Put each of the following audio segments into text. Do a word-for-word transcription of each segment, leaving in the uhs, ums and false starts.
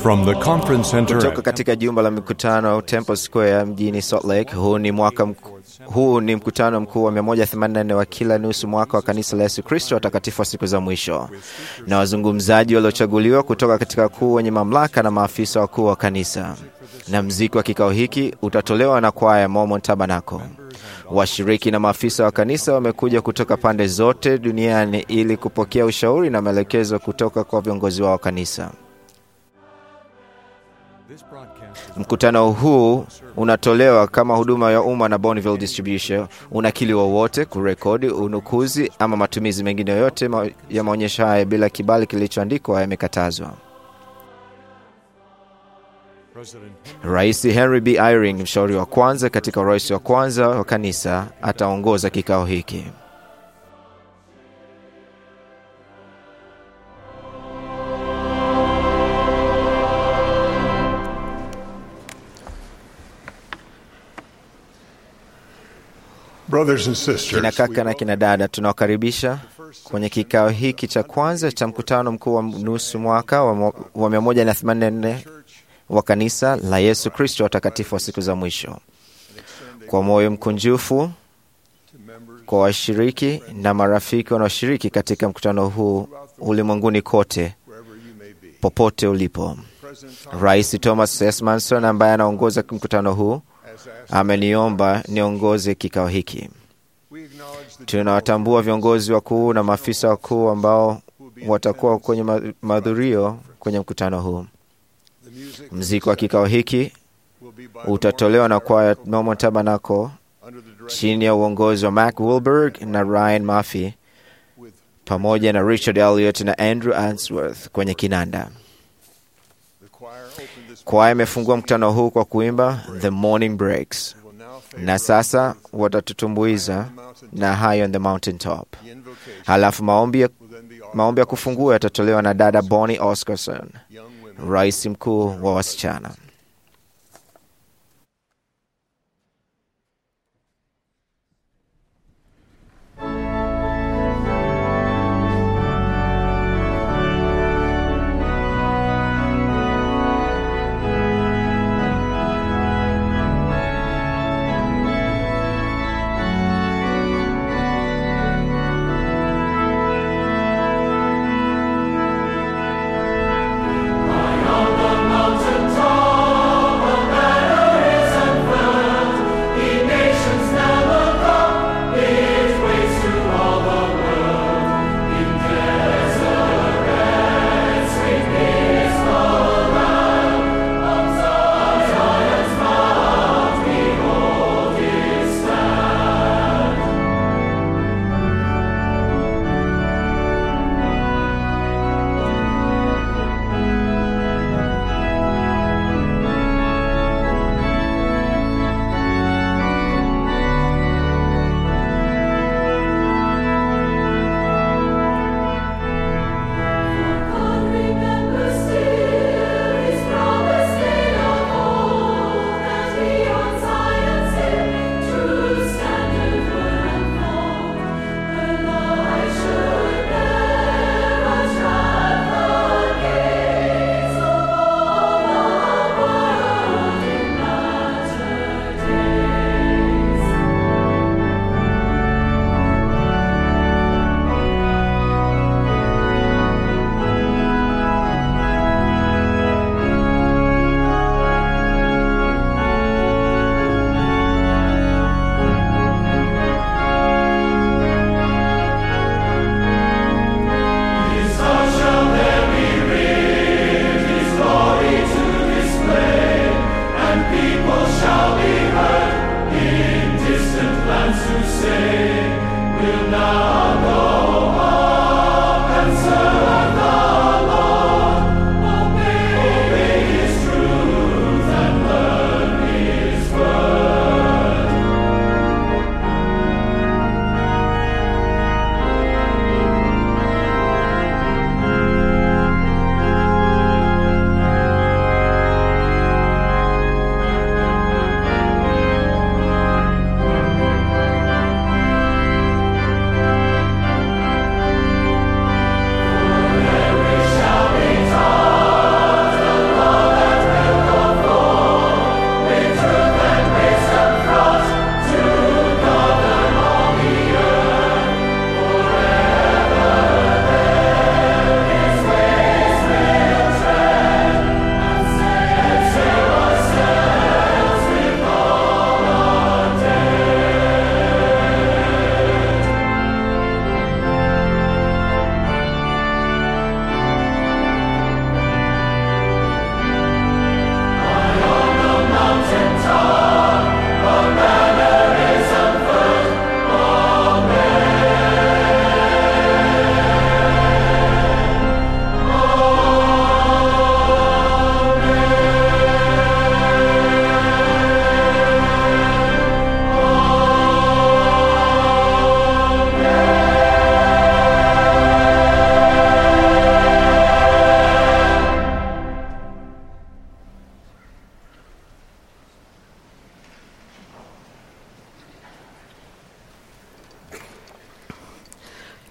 From the conference center kutoka katika jumba la mikutano Temple Square mjini Salt Lake. Huu ni mwaka mku, huu ni mkutano mkuu wa mia moja themanini na nne wa kila nusu mwaka wa kanisa la Yesu Kristo watakatifu wa siku za mwisho, na wazungumzaji waliochaguliwa kutoka katika kuu wenye mamlaka na maafisa wakuu wa kanisa. Na mziki wa kikao hiki utatolewa na kwaya Mormon Tabernacle. Washiriki na maafisa wa kanisa wamekuja kutoka pande zote duniani ili kupokea ushauri na maelekezo kutoka kwa viongozi wao wa kanisa. Mkutano huu unatolewa kama huduma ya umma na Bonneville Distribution. Unakili wowote, kurekodi, unukuzi ama matumizi mengine yoyote ma ya maonyesho haya bila kibali kilichoandikwa yamekatazwa. Rais Henry B. Eyring, mshauri wa kwanza katika rais wa kwanza wa kanisa, ataongoza kikao hiki. Brothers and sisters, kina kaka na kina dada, tunawakaribisha kwenye kikao hiki cha kwanza cha mkutano mkuu wa nusu mwaka wa mia moja themanini na nne wa kanisa la Yesu Kristo watakatifu wa siku za mwisho. Kwa moyo mkunjufu kwa washiriki na marafiki wanaoshiriki katika mkutano huu ulimwenguni kote, popote ulipo, Rais Thomas S. Manson ambaye anaongoza mkutano huu ameniomba niongoze kikao hiki. Tunawatambua viongozi wakuu na maafisa wakuu ambao watakuwa kwenye mahudhurio kwenye mkutano huu. Muziki wa kikao hiki utatolewa na kwaya Mormon Tabernacle chini ya uongozi wa Mac Wilberg na Ryan Murphy pamoja na Richard Elliott na Andrew Answorth kwenye kinanda. Kwaya imefungua mkutano huu kwa kuimba The Morning Breaks, na sasa watatutumbuiza na High on the Mountain Top. Halafu maombi ya, maombi ya kufungua yatatolewa na dada Bonnie Oscarson, rais mkuu wa wasichana. Mountain top.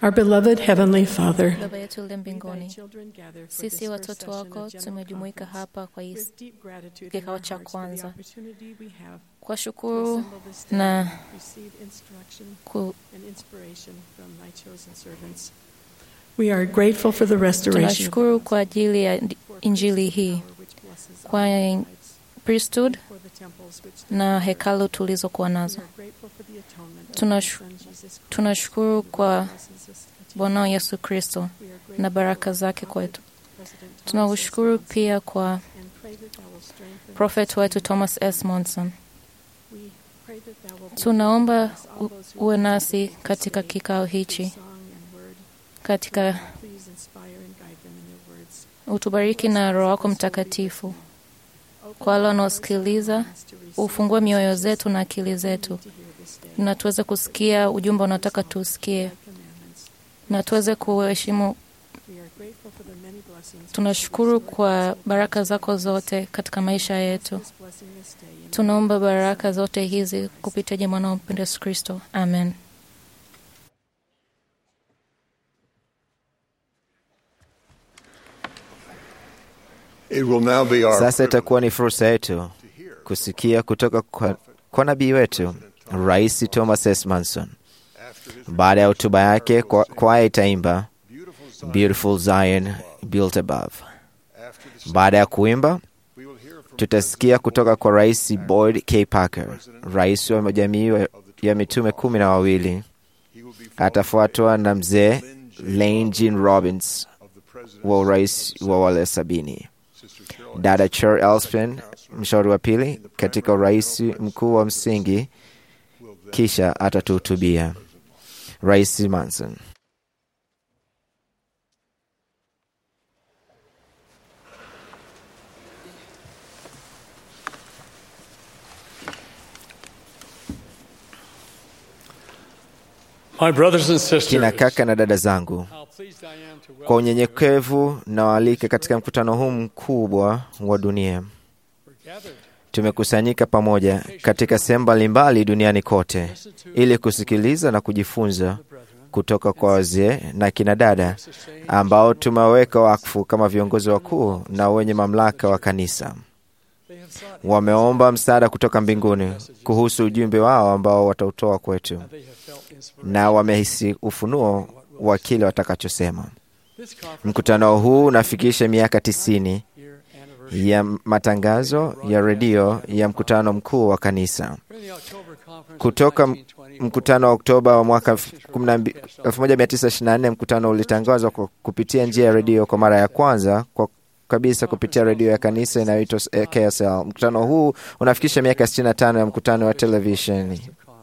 Our beloved Heavenly Father, Baba yetu uliye mbinguni, sisi watoto wako tumejumuika hapa kwa hii kikao cha kwanza kwa shukuru na ku we are grateful for the restoration. Tunashukuru kwa ajili ya injili hii, kwa priesthood na hekalu tulizokuwa nazo. Tunashukuru kwa Bwana Yesu Kristo na baraka zake kwetu. Tunashukuru pia kwa prophet wetu Thomas S. Monson. Tunaomba uwe nasi katika kikao hichi, katika utubariki na Roho wako Mtakatifu. Kwa wale wanaosikiliza, ufungue mioyo zetu na akili zetu, na tuweze kusikia ujumbe unataka tusikie, na tuweze kuheshimu. Tunashukuru kwa baraka zako zote katika maisha yetu. Tunaomba baraka zote hizi kupitia mwana mpendwa Yesu Kristo. Amen. It will now be our Sasa itakuwa ni fursa yetu kusikia kutoka kwa, kwa nabii wetu Rais Thomas S. Monson. Baada ya hotuba yake, kwa kwaya itaimba Beautiful Zion Built Above. Baada ya kuimba, tutasikia kutoka kwa Rais Boyd K. Parker, rais wa jamii ya mitume kumi na wawili. Atafuatwa na mzee Lane Jean Robbins wa urais wa wale sabini. Dada Cher Elspin, mshauri wa pili katika urais mkuu wa msingi, kisha atatuhutubia. Rais Monson. My brothers and sisters, Kina kaka na dada zangu, kwa unyenyekevu na waalike katika mkutano huu mkubwa wa dunia. Tumekusanyika pamoja katika sehemu mbalimbali duniani kote ili kusikiliza na kujifunza kutoka kwa wazee na kina dada ambao tumeweka wakfu kama viongozi wakuu na wenye mamlaka wa kanisa. Wameomba msaada kutoka mbinguni kuhusu ujumbe wao ambao watautoa kwetu, na wamehisi ufunuo wa kile watakachosema. Mkutano huu unafikisha miaka tisini ya matangazo ya redio ya mkutano mkuu wa kanisa. Kutoka mkutano wa Oktoba wa mwaka elfu moja mia tisa ishirini na nne, mkutano ulitangazwa kupitia njia ya redio kwa mara ya kwanza kwa kabisa kupitia redio ya kanisa inayoitwa K S L. Mkutano huu unafikisha miaka sitini na tano ya mkutano wa televisheni.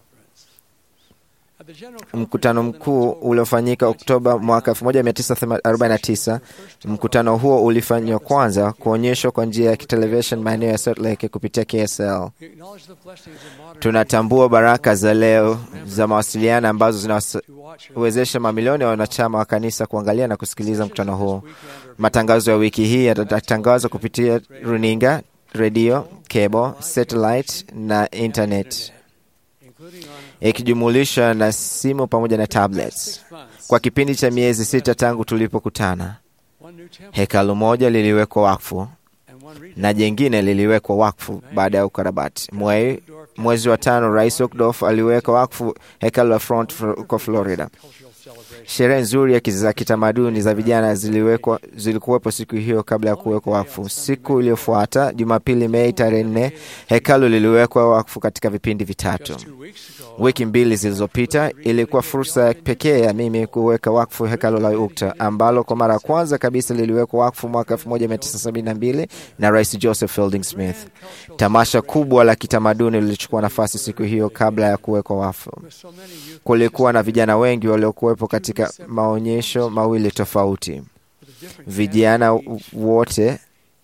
Mkutano mkuu uliofanyika Oktoba mwaka elfu moja mia tisa arobaini na tisa. Mkutano huo ulifanywa kwanza kuonyeshwa kwa njia ya televisheni maeneo ya Salt Lake kupitia K S L. Tunatambua baraka za leo za mawasiliano ambazo zinawezesha mamilioni ya wanachama wa kanisa kuangalia na kusikiliza mkutano huo. Matangazo ya wiki hii yatatangazwa kupitia runinga, redio, cable, satellite na internet, ikijumulisha na simu pamoja na tablets. Kwa kipindi cha miezi sita tangu tulipokutana, hekalu moja liliwekwa wakfu na jingine liliwekwa wakfu baada ya ukarabati. Mwe, mwezi wa tano, Rais Oakdorf aliweka wakfu hekalu la Front kwa Florida. Sherehe nzuri ya za kitamaduni za vijana ziliwekwa zilikuwepo siku hiyo kabla ya kuwekwa wakfu. Siku iliyofuata, Jumapili Mei tarehe nne, hekalu liliwekwa wakfu katika vipindi vitatu. Wiki mbili zilizopita ilikuwa fursa ya pekee ya mimi kuweka wakfu hekalu la Ukta ambalo kwa mara ya kwanza kabisa liliwekwa wakfu mwaka elfu moja mia tisa sabini na mbili na Rais Joseph Fielding Smith. Tamasha kubwa la kitamaduni lilichukua nafasi siku hiyo kabla ya kuwekwa wakfu. Kulikuwa na vijana wengi waliokuwepo katika maonyesho mawili tofauti. Vijana wote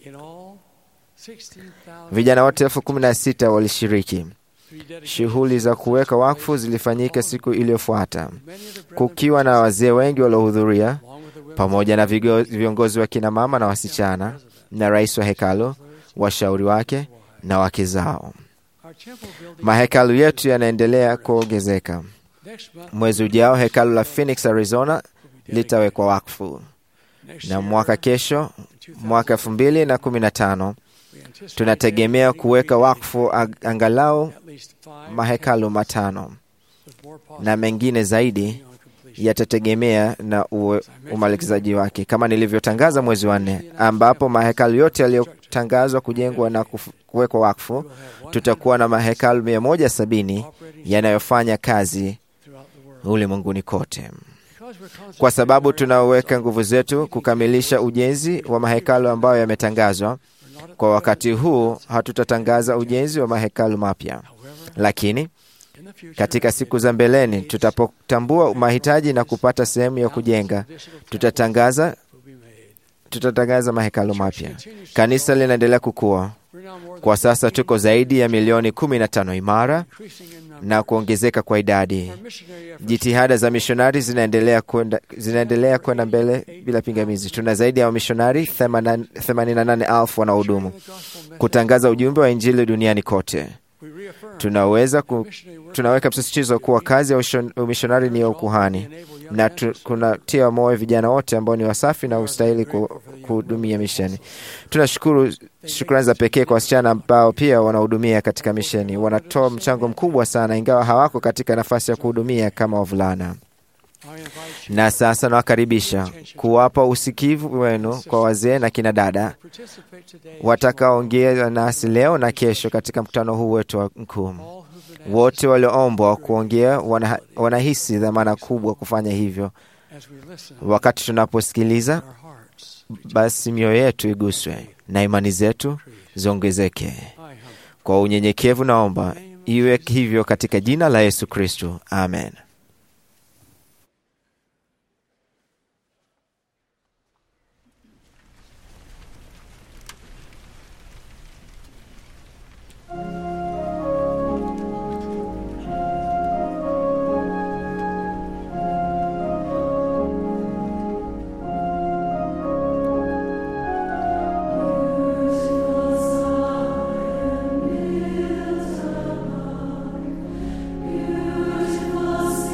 vijana wote elfu kumi na sita walishiriki. Shughuli za kuweka wakfu zilifanyika siku iliyofuata, kukiwa na wazee wengi waliohudhuria pamoja na viongozi wa kina mama na wasichana na rais wa hekalu, washauri wake na wake zao. Mahekalu yetu yanaendelea kuongezeka. Mwezi ujao hekalu la Phoenix, Arizona litawekwa wakfu, na mwaka kesho, mwaka elfu mbili na kumi na tano, tunategemea kuweka wakfu angalau mahekalu matano, na mengine zaidi yatategemea na umalikizaji wake, kama nilivyotangaza mwezi wa nne, ambapo mahekalu yote yaliyotangazwa kujengwa na kuwekwa wakfu, tutakuwa na mahekalu mia moja sabini yanayofanya kazi ulimwenguni kote. Kwa sababu tunaweka nguvu zetu kukamilisha ujenzi wa mahekalu ambayo yametangazwa, kwa wakati huu hatutatangaza ujenzi wa mahekalu mapya, lakini katika siku za mbeleni, tutapotambua mahitaji na kupata sehemu ya kujenga, tutatangaza tutatangaza mahekalu mapya. Kanisa linaendelea kukua. Kwa sasa tuko zaidi ya milioni kumi na tano imara na kuongezeka kwa idadi. Jitihada za mishonari zinaendelea kwenda zinaendelea kwenda mbele bila pingamizi. Tuna zaidi ya wamishonari themanini na nane elfu wanaohudumu kutangaza ujumbe wa Injili duniani kote. Tunaweza ku, tunaweka msisitizo kuwa kazi ya umishonari ni ya ukuhani, na kunatia moyo vijana wote ambao ni wasafi na ustahili kuhudumia misheni. Tunashukuru shukrani za pekee kwa wasichana ambao pia wanahudumia katika misheni. Wanatoa mchango mkubwa sana, ingawa hawako katika nafasi ya kuhudumia kama wavulana. Na sasa nawakaribisha kuwapa usikivu wenu kwa wazee na kina dada watakaoongea nasi leo na kesho katika mkutano huu wetu mkuu. Wote walioombwa kuongea wana, wanahisi dhamana kubwa kufanya hivyo. Wakati tunaposikiliza, basi mioyo yetu iguswe na imani zetu ziongezeke. Kwa unyenyekevu naomba iwe hivyo katika jina la Yesu Kristo. Amen. Was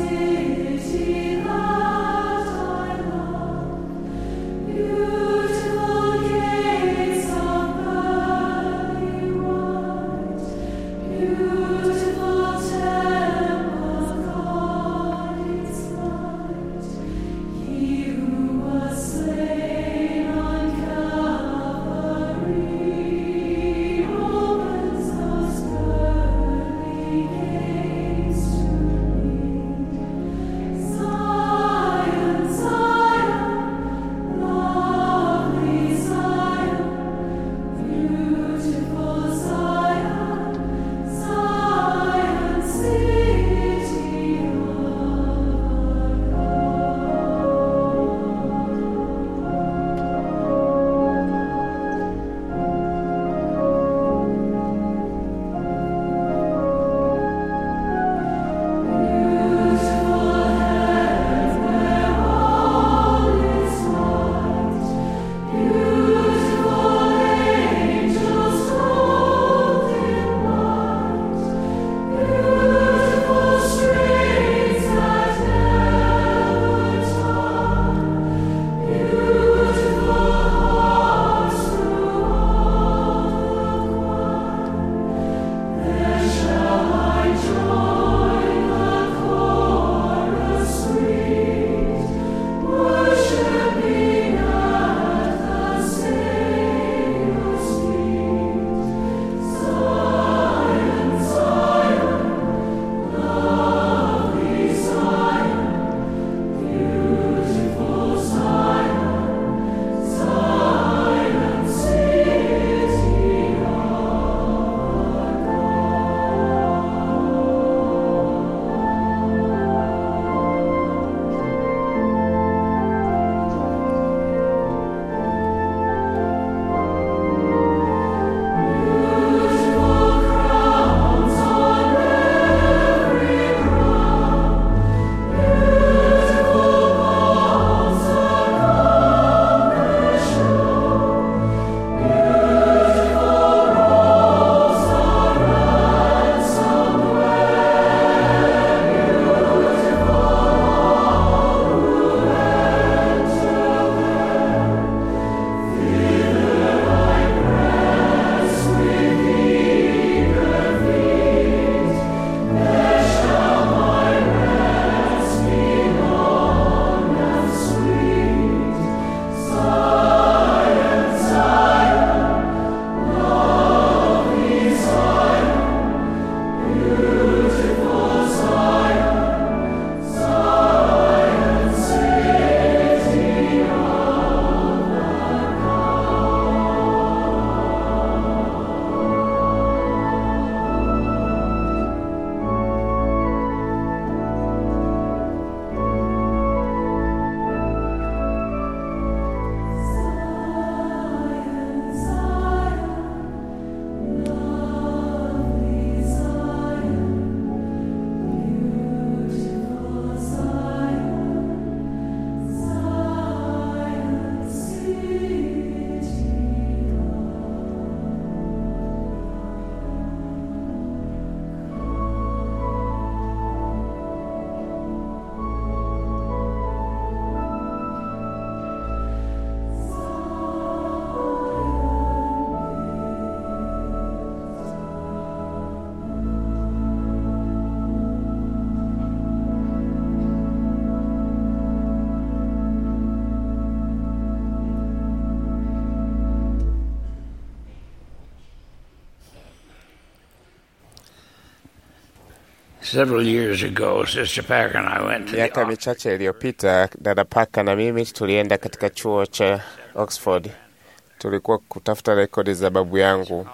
Several years ago, Sister Packer and I went to Miaka the michache iliyopita, dada Paka na mimi tulienda katika chuo cha Oxford. Tulikuwa kutafuta rekodi za babu yangu.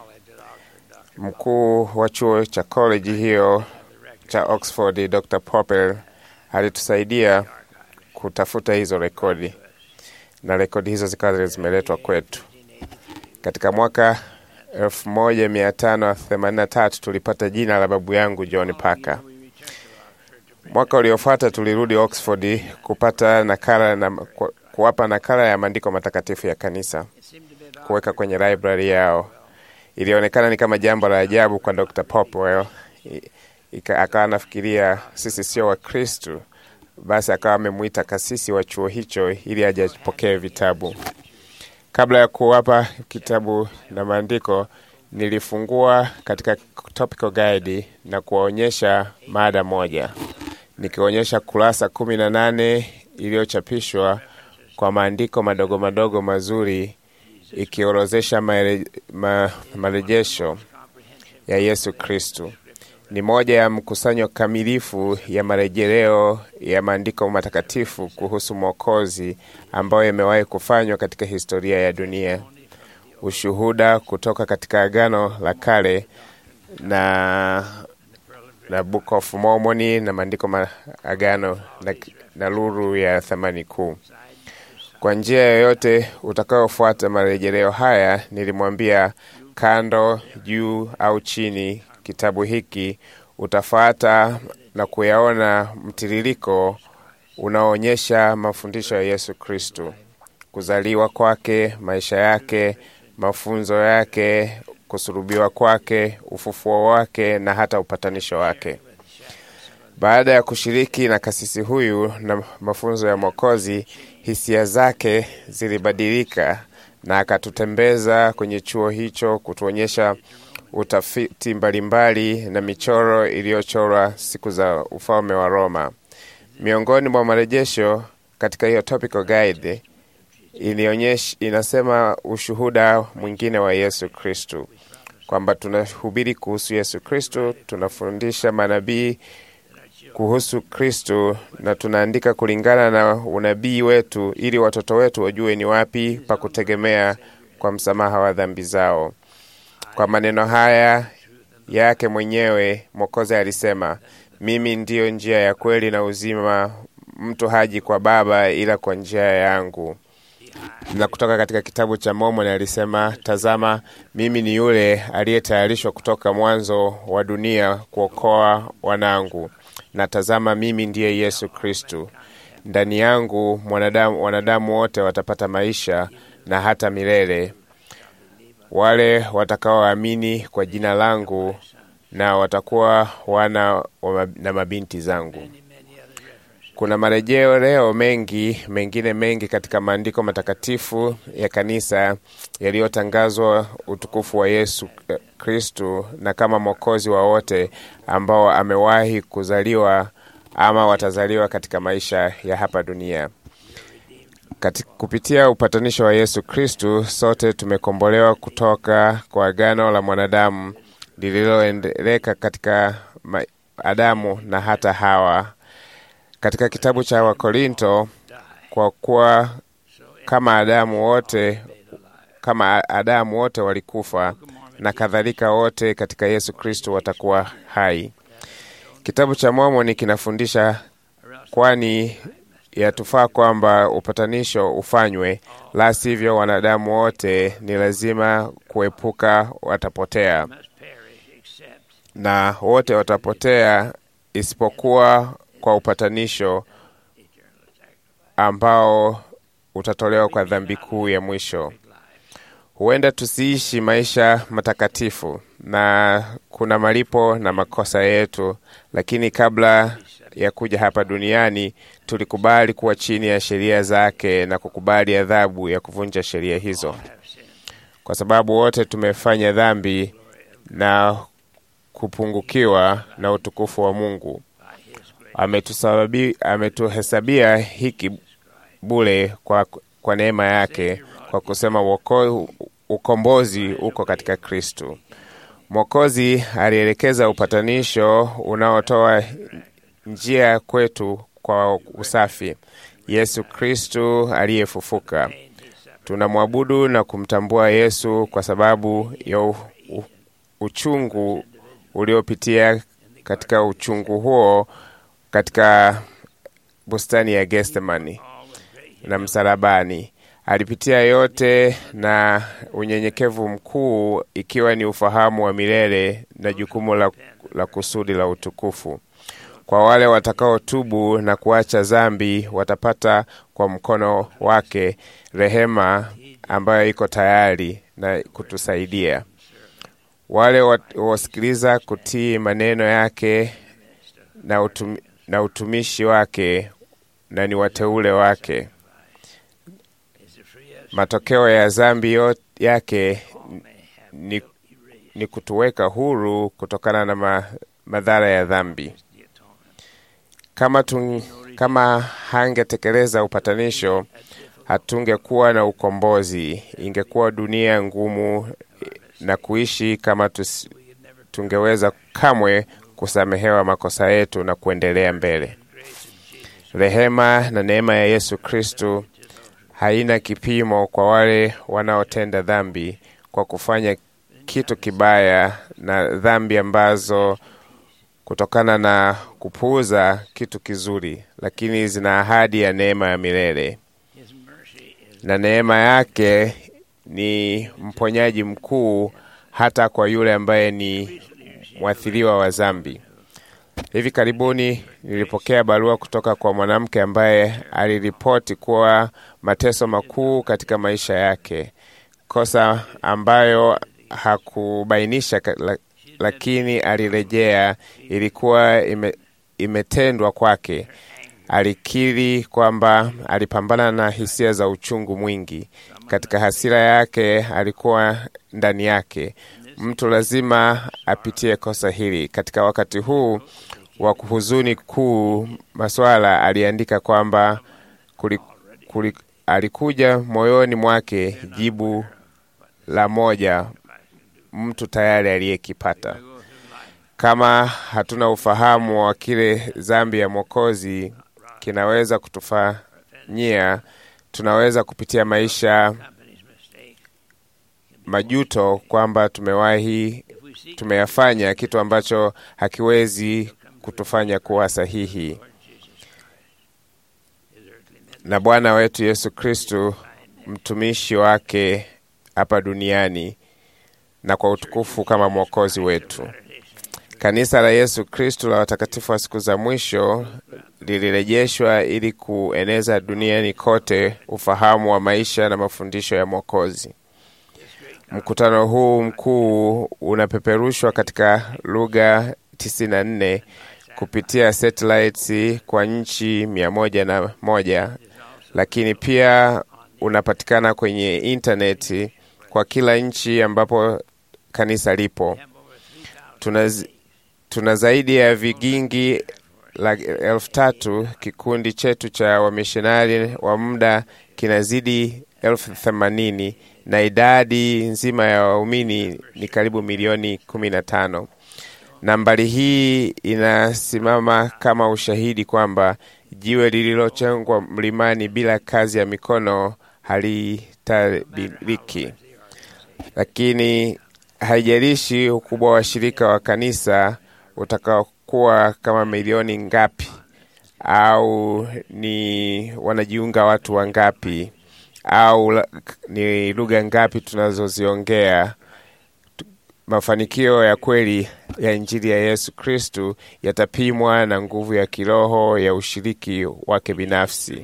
Mkuu wa chuo cha college hiyo cha Oxford, Doctor Popper, alitusaidia kutafuta hizo rekodi. Na rekodi hizo zikawa zimeletwa kwetu. Katika mwaka elfu moja mia tano themanini na tatu tulipata jina la babu yangu John Parker. Mwaka uliofuata tulirudi Oxford kupata nakala na ku, kuwapa nakala ya maandiko matakatifu ya kanisa kuweka kwenye library yao. Ilionekana ni kama jambo la ajabu kwa Doctor Popwell. Akawa anafikiria sisi sio wa Kristo, basi akawa amemuita kasisi wa chuo hicho ili aje apokee vitabu. Kabla ya kuwapa kitabu na maandiko, nilifungua katika topical guide na kuwaonyesha mada moja. Nikionyesha kurasa kumi na nane iliyochapishwa kwa maandiko madogo madogo mazuri, ikiorozesha marejesho ya Yesu Kristo. Ni moja ya mkusanyo kamilifu ya marejeleo ya maandiko matakatifu kuhusu Mwokozi ambayo yamewahi kufanywa katika historia ya dunia. Ushuhuda kutoka katika Agano la Kale na na Book of Mormon na maandiko maagano na, na lulu ya thamani kuu. Kwa njia yoyote utakayofuata marejeleo haya, nilimwambia kando, juu au chini kitabu hiki, utafuata na kuyaona mtiririko unaoonyesha mafundisho ya Yesu Kristo, kuzaliwa kwake, maisha yake, mafunzo yake, kusulubiwa kwake, ufufuo wake na hata upatanisho wake. Baada ya kushiriki na kasisi huyu na mafunzo ya Mwokozi, hisia zake zilibadilika na akatutembeza kwenye chuo hicho kutuonyesha utafiti mbalimbali na michoro iliyochorwa siku za ufalme wa Roma. Miongoni mwa marejesho katika hiyo topical guide ilionyesha inasema ushuhuda mwingine wa Yesu Kristo, kwamba tunahubiri kuhusu Yesu Kristo, tunafundisha manabii kuhusu Kristo na tunaandika kulingana na unabii wetu ili watoto wetu wajue ni wapi pa kutegemea kwa msamaha wa dhambi zao. Kwa maneno haya yake mwenyewe Mwokozi alisema, mimi ndiyo njia ya kweli na uzima, mtu haji kwa Baba ila kwa njia yangu. Na kutoka katika kitabu cha Mormon alisema, tazama mimi ni yule aliyetayarishwa kutoka mwanzo wa dunia kuokoa wanangu. Na tazama mimi ndiye Yesu Kristo. Ndani yangu mwanadamu wanadamu wote watapata maisha na hata milele. Wale watakaoamini kwa jina langu na watakuwa wana na mabinti zangu. Kuna marejeo leo mengi, mengine mengi katika maandiko matakatifu ya kanisa yaliyotangazwa utukufu wa Yesu Kristo na kama Mwokozi wa wote ambao amewahi kuzaliwa ama watazaliwa katika maisha ya hapa dunia. Katika kupitia upatanisho wa Yesu Kristo, sote tumekombolewa kutoka kwa agano la mwanadamu lililoendeleka katika Adamu na hata Hawa. Katika kitabu cha Wakorinto, kwa kuwa kama Adamu wote kama Adamu wote walikufa, na kadhalika wote katika Yesu Kristo watakuwa hai. Kitabu cha Mormoni kinafundisha kwani yatufaa kwamba upatanisho ufanywe, la sivyo wanadamu wote ni lazima kuepuka watapotea. Na wote watapotea isipokuwa kwa upatanisho ambao utatolewa kwa dhambi kuu ya mwisho. Huenda tusiishi maisha matakatifu na kuna malipo na makosa yetu, lakini kabla ya kuja hapa duniani tulikubali kuwa chini ya sheria zake na kukubali adhabu ya kuvunja sheria hizo. Kwa sababu wote tumefanya dhambi na kupungukiwa na utukufu wa Mungu. Ametusababi ametuhesabia hiki bure kwa kwa neema yake, kwa kusema woko, ukombozi uko katika Kristo. Mwokozi alielekeza upatanisho unaotoa njia kwetu kwa usafi, Yesu Kristo aliyefufuka. Tunamwabudu na kumtambua Yesu kwa sababu ya u, u, uchungu uliopitia katika uchungu huo katika bustani ya Gethsemane na msalabani. Alipitia yote na unyenyekevu mkuu, ikiwa ni ufahamu wa milele na jukumu la, la kusudi la utukufu. Kwa wale watakao tubu na kuacha dhambi, watapata kwa mkono wake rehema ambayo iko tayari na kutusaidia. Wale wasikiliza kutii maneno yake na, utum, na utumishi wake na ni wateule wake. Matokeo ya dhambi yake ni, ni kutuweka huru kutokana na ma, madhara ya dhambi. Kama, tun, kama hangetekeleza upatanisho, hatungekuwa na ukombozi. Ingekuwa dunia ngumu na kuishi kama tus, tungeweza kamwe kusamehewa makosa yetu na kuendelea mbele. Rehema na neema ya Yesu Kristo haina kipimo kwa wale wanaotenda dhambi kwa kufanya kitu kibaya na dhambi ambazo kutokana na kupuuza kitu kizuri, lakini zina ahadi ya neema ya milele. Na neema yake ni mponyaji mkuu hata kwa yule ambaye ni mwathiriwa wa dhambi. Hivi karibuni nilipokea barua kutoka kwa mwanamke ambaye aliripoti kuwa mateso makuu katika maisha yake, kosa ambayo hakubainisha, lakini alirejea ilikuwa ime, imetendwa kwake. Alikiri kwamba alipambana na hisia za uchungu mwingi. Katika hasira yake alikuwa ndani yake, mtu lazima apitie kosa hili. Katika wakati huu wa kuhuzuni kuu, Maswala aliandika kwamba kuli, kuli, alikuja moyoni mwake jibu la moja mtu tayari aliyekipata. Kama hatuna ufahamu wa kile dhambi ya Mwokozi kinaweza kutufanyia, tunaweza kupitia maisha majuto kwamba tumewahi tumeyafanya kitu ambacho hakiwezi kutufanya kuwa sahihi. Na Bwana wetu Yesu Kristo, mtumishi wake hapa duniani na kwa utukufu kama Mwokozi wetu. Kanisa la Yesu Kristo la watakatifu wa siku za mwisho lilirejeshwa ili kueneza duniani kote ufahamu wa maisha na mafundisho ya Mwokozi. Mkutano huu mkuu unapeperushwa katika lugha tisini na nne kupitia satellites kwa nchi mia moja na moja, lakini pia unapatikana kwenye interneti kwa kila nchi ambapo kanisa lipo. Tuna, tuna zaidi ya vigingi la elfu tatu. Kikundi chetu cha wamishonari wa muda kinazidi elfu themanini na idadi nzima ya waumini ni karibu milioni kumi na tano. Nambari hii inasimama kama ushahidi kwamba jiwe lililochongwa mlimani bila kazi ya mikono halitabiriki. Lakini haijalishi ukubwa wa shirika wa kanisa utakaokuwa kama milioni ngapi, au ni wanajiunga watu wangapi, au ni lugha ngapi tunazoziongea, mafanikio ya kweli ya Injili ya Yesu Kristo yatapimwa na nguvu ya kiroho ya ushiriki wake binafsi.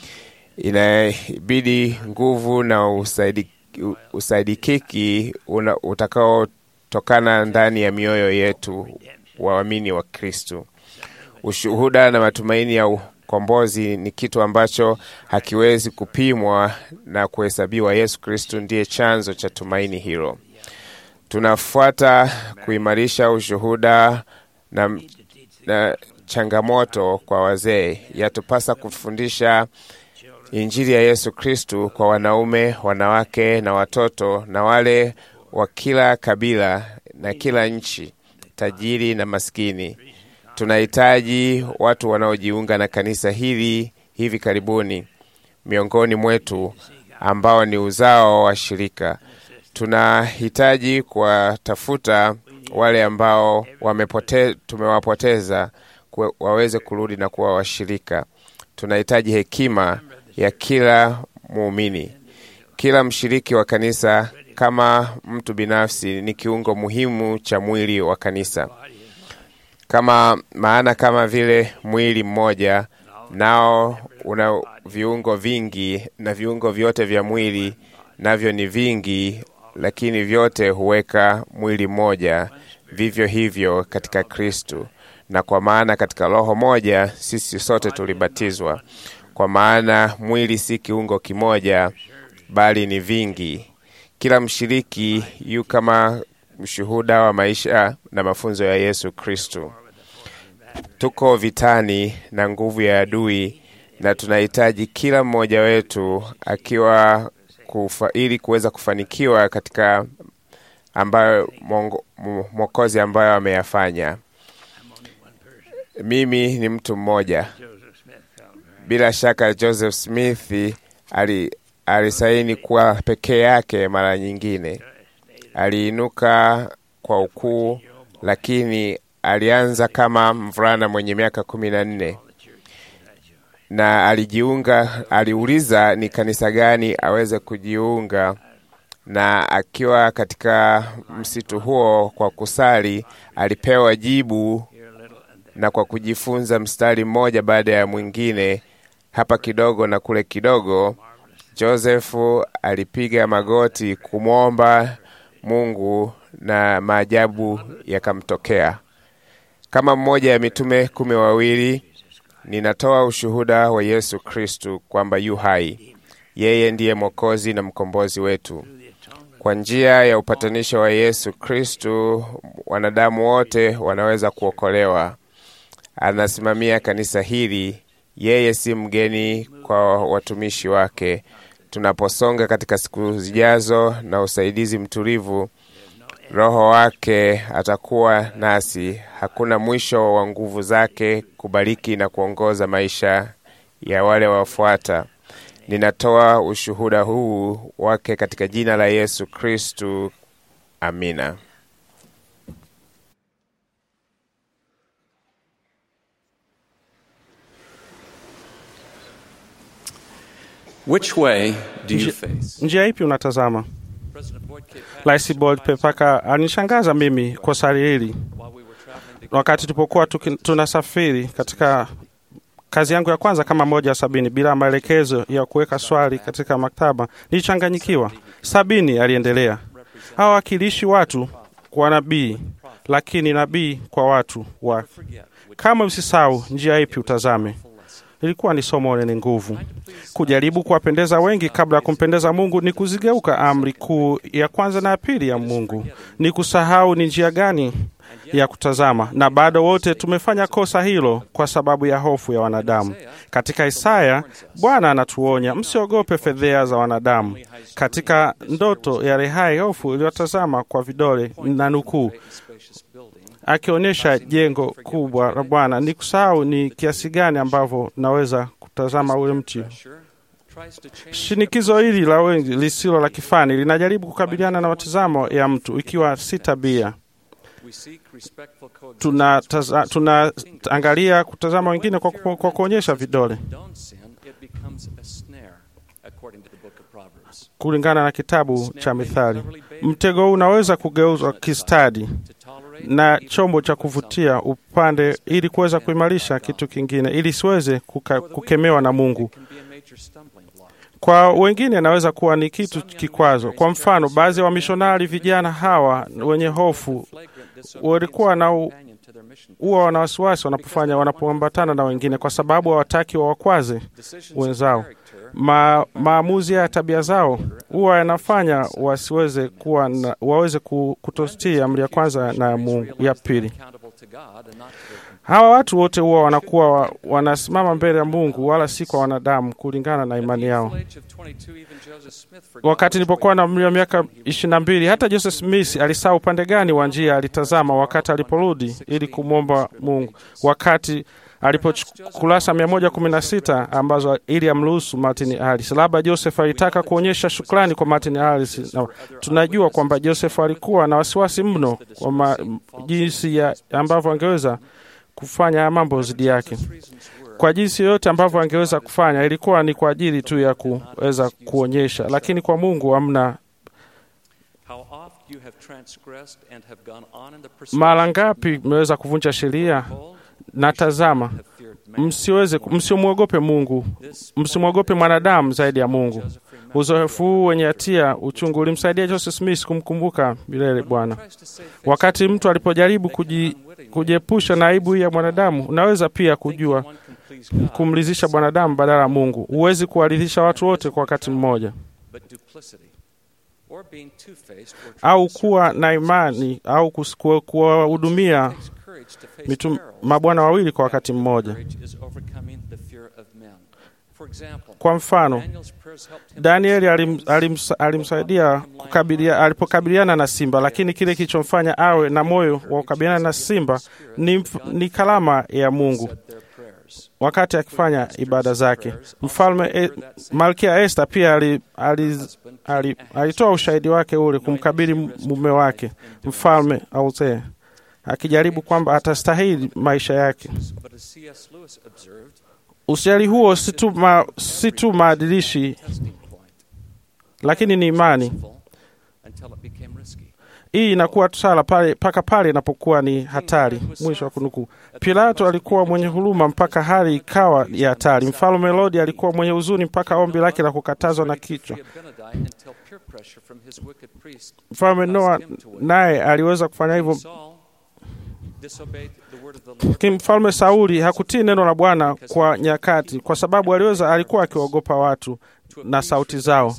Inabidi nguvu na usaidi, usaidikiki utakao tokana ndani ya mioyo yetu waamini wa Kristo. Ushuhuda na matumaini ya ukombozi ni kitu ambacho hakiwezi kupimwa na kuhesabiwa. Yesu Kristo ndiye chanzo cha tumaini hilo. Tunafuata kuimarisha ushuhuda na, na changamoto kwa wazee. Yatupasa kufundisha Injili ya Yesu Kristo kwa wanaume, wanawake na watoto na wale wa kila kabila na kila nchi, tajiri na maskini. Tunahitaji watu wanaojiunga na kanisa hili hivi karibuni miongoni mwetu ambao ni uzao wa shirika. Tunahitaji kuwatafuta wale ambao wamepote, tumewapoteza waweze kurudi na kuwa washirika. Tunahitaji hekima ya kila muumini. Kila mshiriki wa kanisa kama mtu binafsi ni kiungo muhimu cha mwili wa kanisa. Kama maana kama vile mwili mmoja nao una viungo vingi, na viungo vyote vya mwili navyo ni vingi, lakini vyote huweka mwili mmoja. Vivyo hivyo katika Kristo. Na kwa maana katika roho moja sisi sote tulibatizwa. Kwa maana mwili si kiungo kimoja, bali ni vingi. Kila mshiriki yu kama mshuhuda wa maisha na mafunzo ya Yesu Kristo. Tuko vitani na nguvu ya adui, na tunahitaji kila mmoja wetu akiwa kufa, ili kuweza kufanikiwa katika ambayo Mwokozi ambayo ameyafanya. Mimi ni mtu mmoja. Bila shaka Joseph Smith ali alisaini kuwa pekee yake. Mara nyingine aliinuka kwa ukuu, lakini alianza kama mvulana mwenye miaka kumi na nne na alijiunga. Aliuliza ni kanisa gani aweze kujiunga, na akiwa katika msitu huo kwa kusali alipewa jibu, na kwa kujifunza mstari mmoja baada ya mwingine, hapa kidogo na kule kidogo, Josefu alipiga magoti kumwomba Mungu na maajabu yakamtokea. Kama mmoja ya mitume kumi wawili, ninatoa ushuhuda wa Yesu Kristo kwamba yu hai. Yeye ndiye Mwokozi na mkombozi wetu. Kwa njia ya upatanisho wa Yesu Kristo, wanadamu wote wanaweza kuokolewa. Anasimamia kanisa hili. Yeye si mgeni kwa watumishi wake. Tunaposonga katika siku zijazo na usaidizi mtulivu, Roho wake atakuwa nasi. Hakuna mwisho wa nguvu zake kubariki na kuongoza maisha ya wale wafuata. Ninatoa ushuhuda huu wake katika jina la Yesu Kristo. Amina. Which way do you face? Njia ipi unatazama? Rais Boyd K. Packer alinishangaza mimi kwa swali hili. Wakati tulipokuwa tunasafiri katika kazi yangu ya kwanza kama moja ya sabini bila maelekezo ya kuweka swali katika maktaba, nilichanganyikiwa. Sabini aliendelea. Hawa wakilishi watu kwa nabii, lakini nabii kwa watu wa. Kama usisahau njia ipi utazame. Ilikuwa ni somo lenye nguvu. Kujaribu kuwapendeza wengi kabla ya kumpendeza Mungu ni kuzigeuka amri kuu ya kwanza na pili ya Mungu. Ni kusahau ni njia gani ya kutazama, na bado wote tumefanya kosa hilo kwa sababu ya hofu ya wanadamu. Katika Isaya, Bwana anatuonya, msiogope fedheha za wanadamu. Katika ndoto ya Rehai, hofu iliyotazama kwa vidole na nukuu, akionyesha jengo kubwa la Bwana. Ni kusahau ni kiasi gani ambavyo naweza kutazama ule mti. Shinikizo hili la wengi lisilo la kifani linajaribu kukabiliana na matazamo ya mtu ikiwa si tabia. Tunaangalia tuna kutazama wengine kwa, kwa kuonyesha vidole. Kulingana na kitabu cha Mithali, mtego huu unaweza kugeuzwa kistadi na chombo cha kuvutia upande ili kuweza kuimarisha kitu kingine ili siweze kuka, kukemewa na Mungu. Kwa wengine inaweza kuwa ni kitu kikwazo. Kwa mfano, baadhi ya wamishonari vijana hawa wenye hofu walikuwa na huwa wana wasiwasi wanapofanya wanapoambatana na wengine kwa sababu hawataki wawakwaze wenzao. Ma, maamuzi ya tabia zao huwa yanafanya wasiweze kuwa na, waweze kutostii amri ya kwanza na Mungu ya pili. Hawa watu wote huwa wanakuwa wa, wanasimama mbele ya Mungu wala si kwa wanadamu kulingana na imani yao. Wakati nilipokuwa na umri wa miaka ishirini na mbili, hata Joseph Smith alisahau upande gani wa njia alitazama wakati aliporudi ili kumwomba Mungu. Wakati alipokurasa mia moja kumi na sita ambazo ili amruhusu Martin Harris. Labda Joseph alitaka kuonyesha shukrani kwa Martin Harris. Na tunajua kwamba Joseph alikuwa na wasiwasi mno kwa jinsi ya ambavyo angeweza kufanya mambo zidi yake. Kwa jinsi yote ambavyo angeweza kufanya ilikuwa ni kwa ajili tu ya kuweza kuonyesha, lakini kwa Mungu hamna. Mara ngapi mmeweza kuvunja sheria? Na tazama, msiweze msimwogope Mungu, msimwogope mwanadamu zaidi ya Mungu. Uzoefu huu wenye hatia uchungu ulimsaidia Joseph Smith kumkumbuka milele Bwana. Wakati mtu alipojaribu kuji, kujiepusha na aibu ya mwanadamu, unaweza pia kujua kumridhisha mwanadamu badala ya Mungu. Huwezi kuwaridhisha watu wote kwa wakati mmoja, au kuwa na imani au kuwahudumia mitu mabwana wawili kwa wakati mmoja. Kwa mfano, Danieli alim, alim, alimsaidia kukabilia alipokabiliana na simba, lakini kile kilichomfanya awe na moyo wa kukabiliana na simba ni, ni kalama ya Mungu wakati akifanya ibada zake. Mfalme e, Malkia Esther pia alitoa ali, ali, ali ushahidi wake ule kumkabili mume wake Mfalme Ahasuero, akijaribu kwamba atastahili maisha yake. Ushauri huo si tu ma, si tu maadilishi, lakini ni imani. Hii inakuwa sala pale paka pale inapokuwa ni hatari. Mwisho wa kunukuu. Pilato alikuwa mwenye huruma mpaka hali ikawa ya hatari. Mfalme Herodi alikuwa mwenye huzuni mpaka ombi lake la kukatazwa na kichwa. Mfalme Noa naye aliweza kufanya hivyo. Mfalme Sauli hakutii neno la Bwana kwa nyakati kwa sababu aliweza alikuwa akiogopa watu na sauti zao.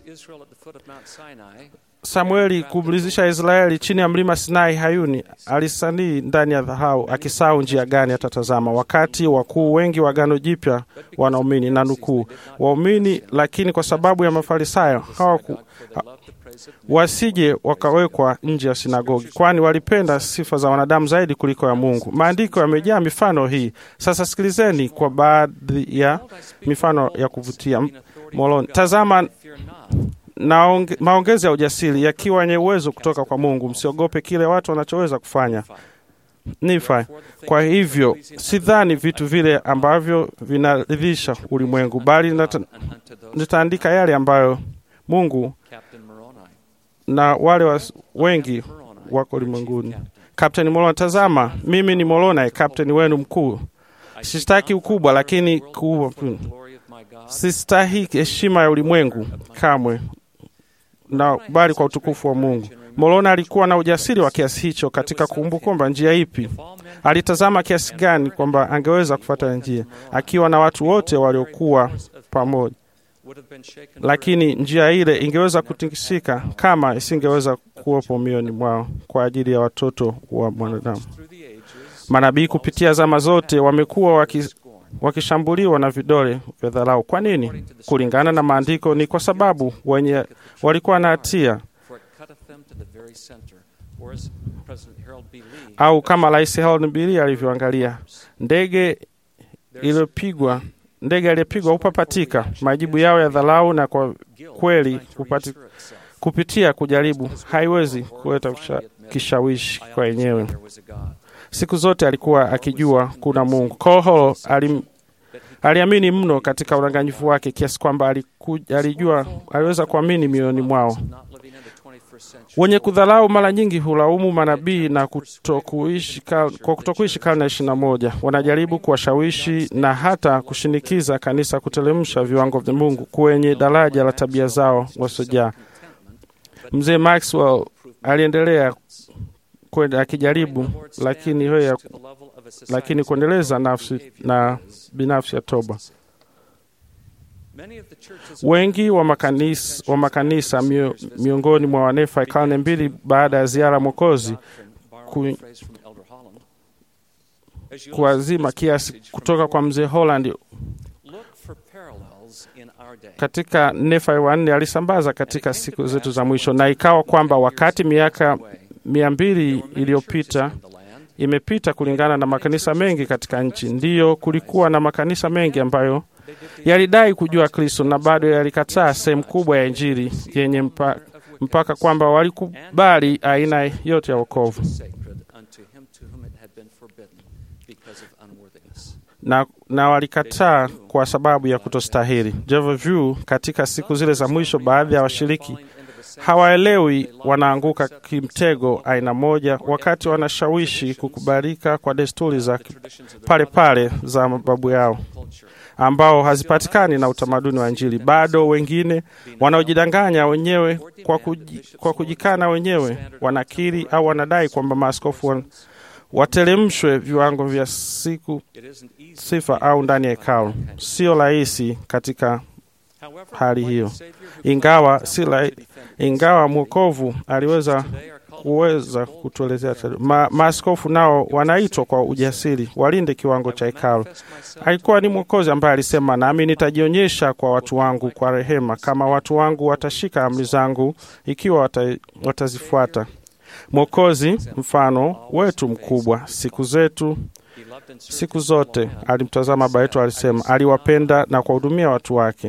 Samueli kumridhisha Israeli chini ya mlima Sinai Hayuni, alisanii ndani ya dhahau akisahau njia gani atatazama. Wakati wakuu wengi wa Agano Jipya wanaumini na nukuu waumini, lakini kwa sababu ya Mafarisayo hawaku wasije wakawekwa nje ya sinagogi, kwani walipenda sifa za wanadamu zaidi kuliko ya Mungu. Maandiko yamejaa mifano hii. Sasa sikilizeni kwa baadhi ya mifano ya kuvutia. Moloni, tazama na maongezi ya ujasiri yakiwa yenye uwezo kutoka kwa Mungu. Msiogope kile watu wanachoweza kufanya. Nifa. Kwa hivyo sidhani vitu vile ambavyo vinaridhisha ulimwengu, bali nitaandika yale ambayo Mungu na wale wa wengi wako ulimwenguni. Captain Moroni, tazama mimi ni Moroni, captain wenu mkuu. Sistaki ukubwa, lakini kuwa sistahiki heshima ya ulimwengu kamwe, na bali kwa utukufu wa Mungu. Moroni alikuwa na ujasiri wa kiasi hicho katika kumbukumba njia ipi. Alitazama kiasi gani kwamba angeweza kufuata njia akiwa na watu wote waliokuwa pamoja. Lakini njia ile ingeweza kutikisika kama isingeweza kuwepo mioyoni mwao kwa ajili ya watoto wa mwanadamu. Manabii kupitia zama zote wamekuwa waki, wakishambuliwa na vidole vya dharau. Kwa nini? Kulingana na maandiko ni kwa sababu wenye walikuwa na hatia, au kama Rais Harold B. Lee alivyoangalia ndege iliyopigwa ndege aliyepigwa upapatika. Majibu yao ya dharau na kwa kweli kupati, kupitia kujaribu haiwezi kuleta kishawishi kwa yenyewe. Siku zote alikuwa akijua kuna Mungu. Koholo alim, aliamini mno katika udanganyifu wake kiasi kwamba alikuja, alijua aliweza kuamini mioyoni mwao. Wenye kudharau mara nyingi hulaumu manabii na kutokuishi kwa kutokuishi karne ya ishirini na moja. Wanajaribu kuwashawishi na hata kushinikiza kanisa kutelemsha viwango vya Mungu kwenye daraja la tabia zao wasojaa. Mzee Maxwell aliendelea kwenda akijaribu lakini hoya, lakini kuendeleza nafsi na binafsi ya toba. Wengi wa makanisa, wa makanisa mio, miongoni mwa wanefa karne mbili baada ya ziara Mwokozi ku, kuazima kiasi kutoka kwa mzee Holland katika Nephi wa nne alisambaza katika siku zetu za mwisho, na ikawa kwamba wakati miaka mia mbili iliyopita imepita kulingana na makanisa mengi katika nchi, ndiyo kulikuwa na makanisa mengi ambayo yalidai kujua Kristo na bado yalikataa sehemu kubwa ya Injili yenye mpaka, mpaka kwamba walikubali aina yote ya wokovu na, na walikataa kwa sababu ya kutostahili. Jehovah View katika siku zile za mwisho, baadhi ya washiriki hawaelewi wanaanguka kimtego aina moja wakati wanashawishi kukubalika kwa desturi za pale pale za mababu yao ambao hazipatikani na utamaduni wa Injili. Bado wengine wanaojidanganya wenyewe kwa, kuji, kwa kujikana wenyewe wanakiri au wanadai kwamba maaskofu watelemshwe viwango vya siku sifa au ndani ya hekalu. Sio rahisi katika hali hiyo. Ingawa si la, ingawa Mwokovu aliweza kuweza kutuelezea Ma, maaskofu nao wanaitwa kwa ujasiri walinde kiwango cha hekalu. Alikuwa ni Mwokozi ambaye alisema, nami nitajionyesha kwa watu wangu kwa rehema kama watu wangu watashika amri zangu, ikiwa wata, watazifuata. Mwokozi mfano wetu mkubwa siku zetu siku zote alimtazama baba yetu, alisema aliwapenda na kuwahudumia watu wake.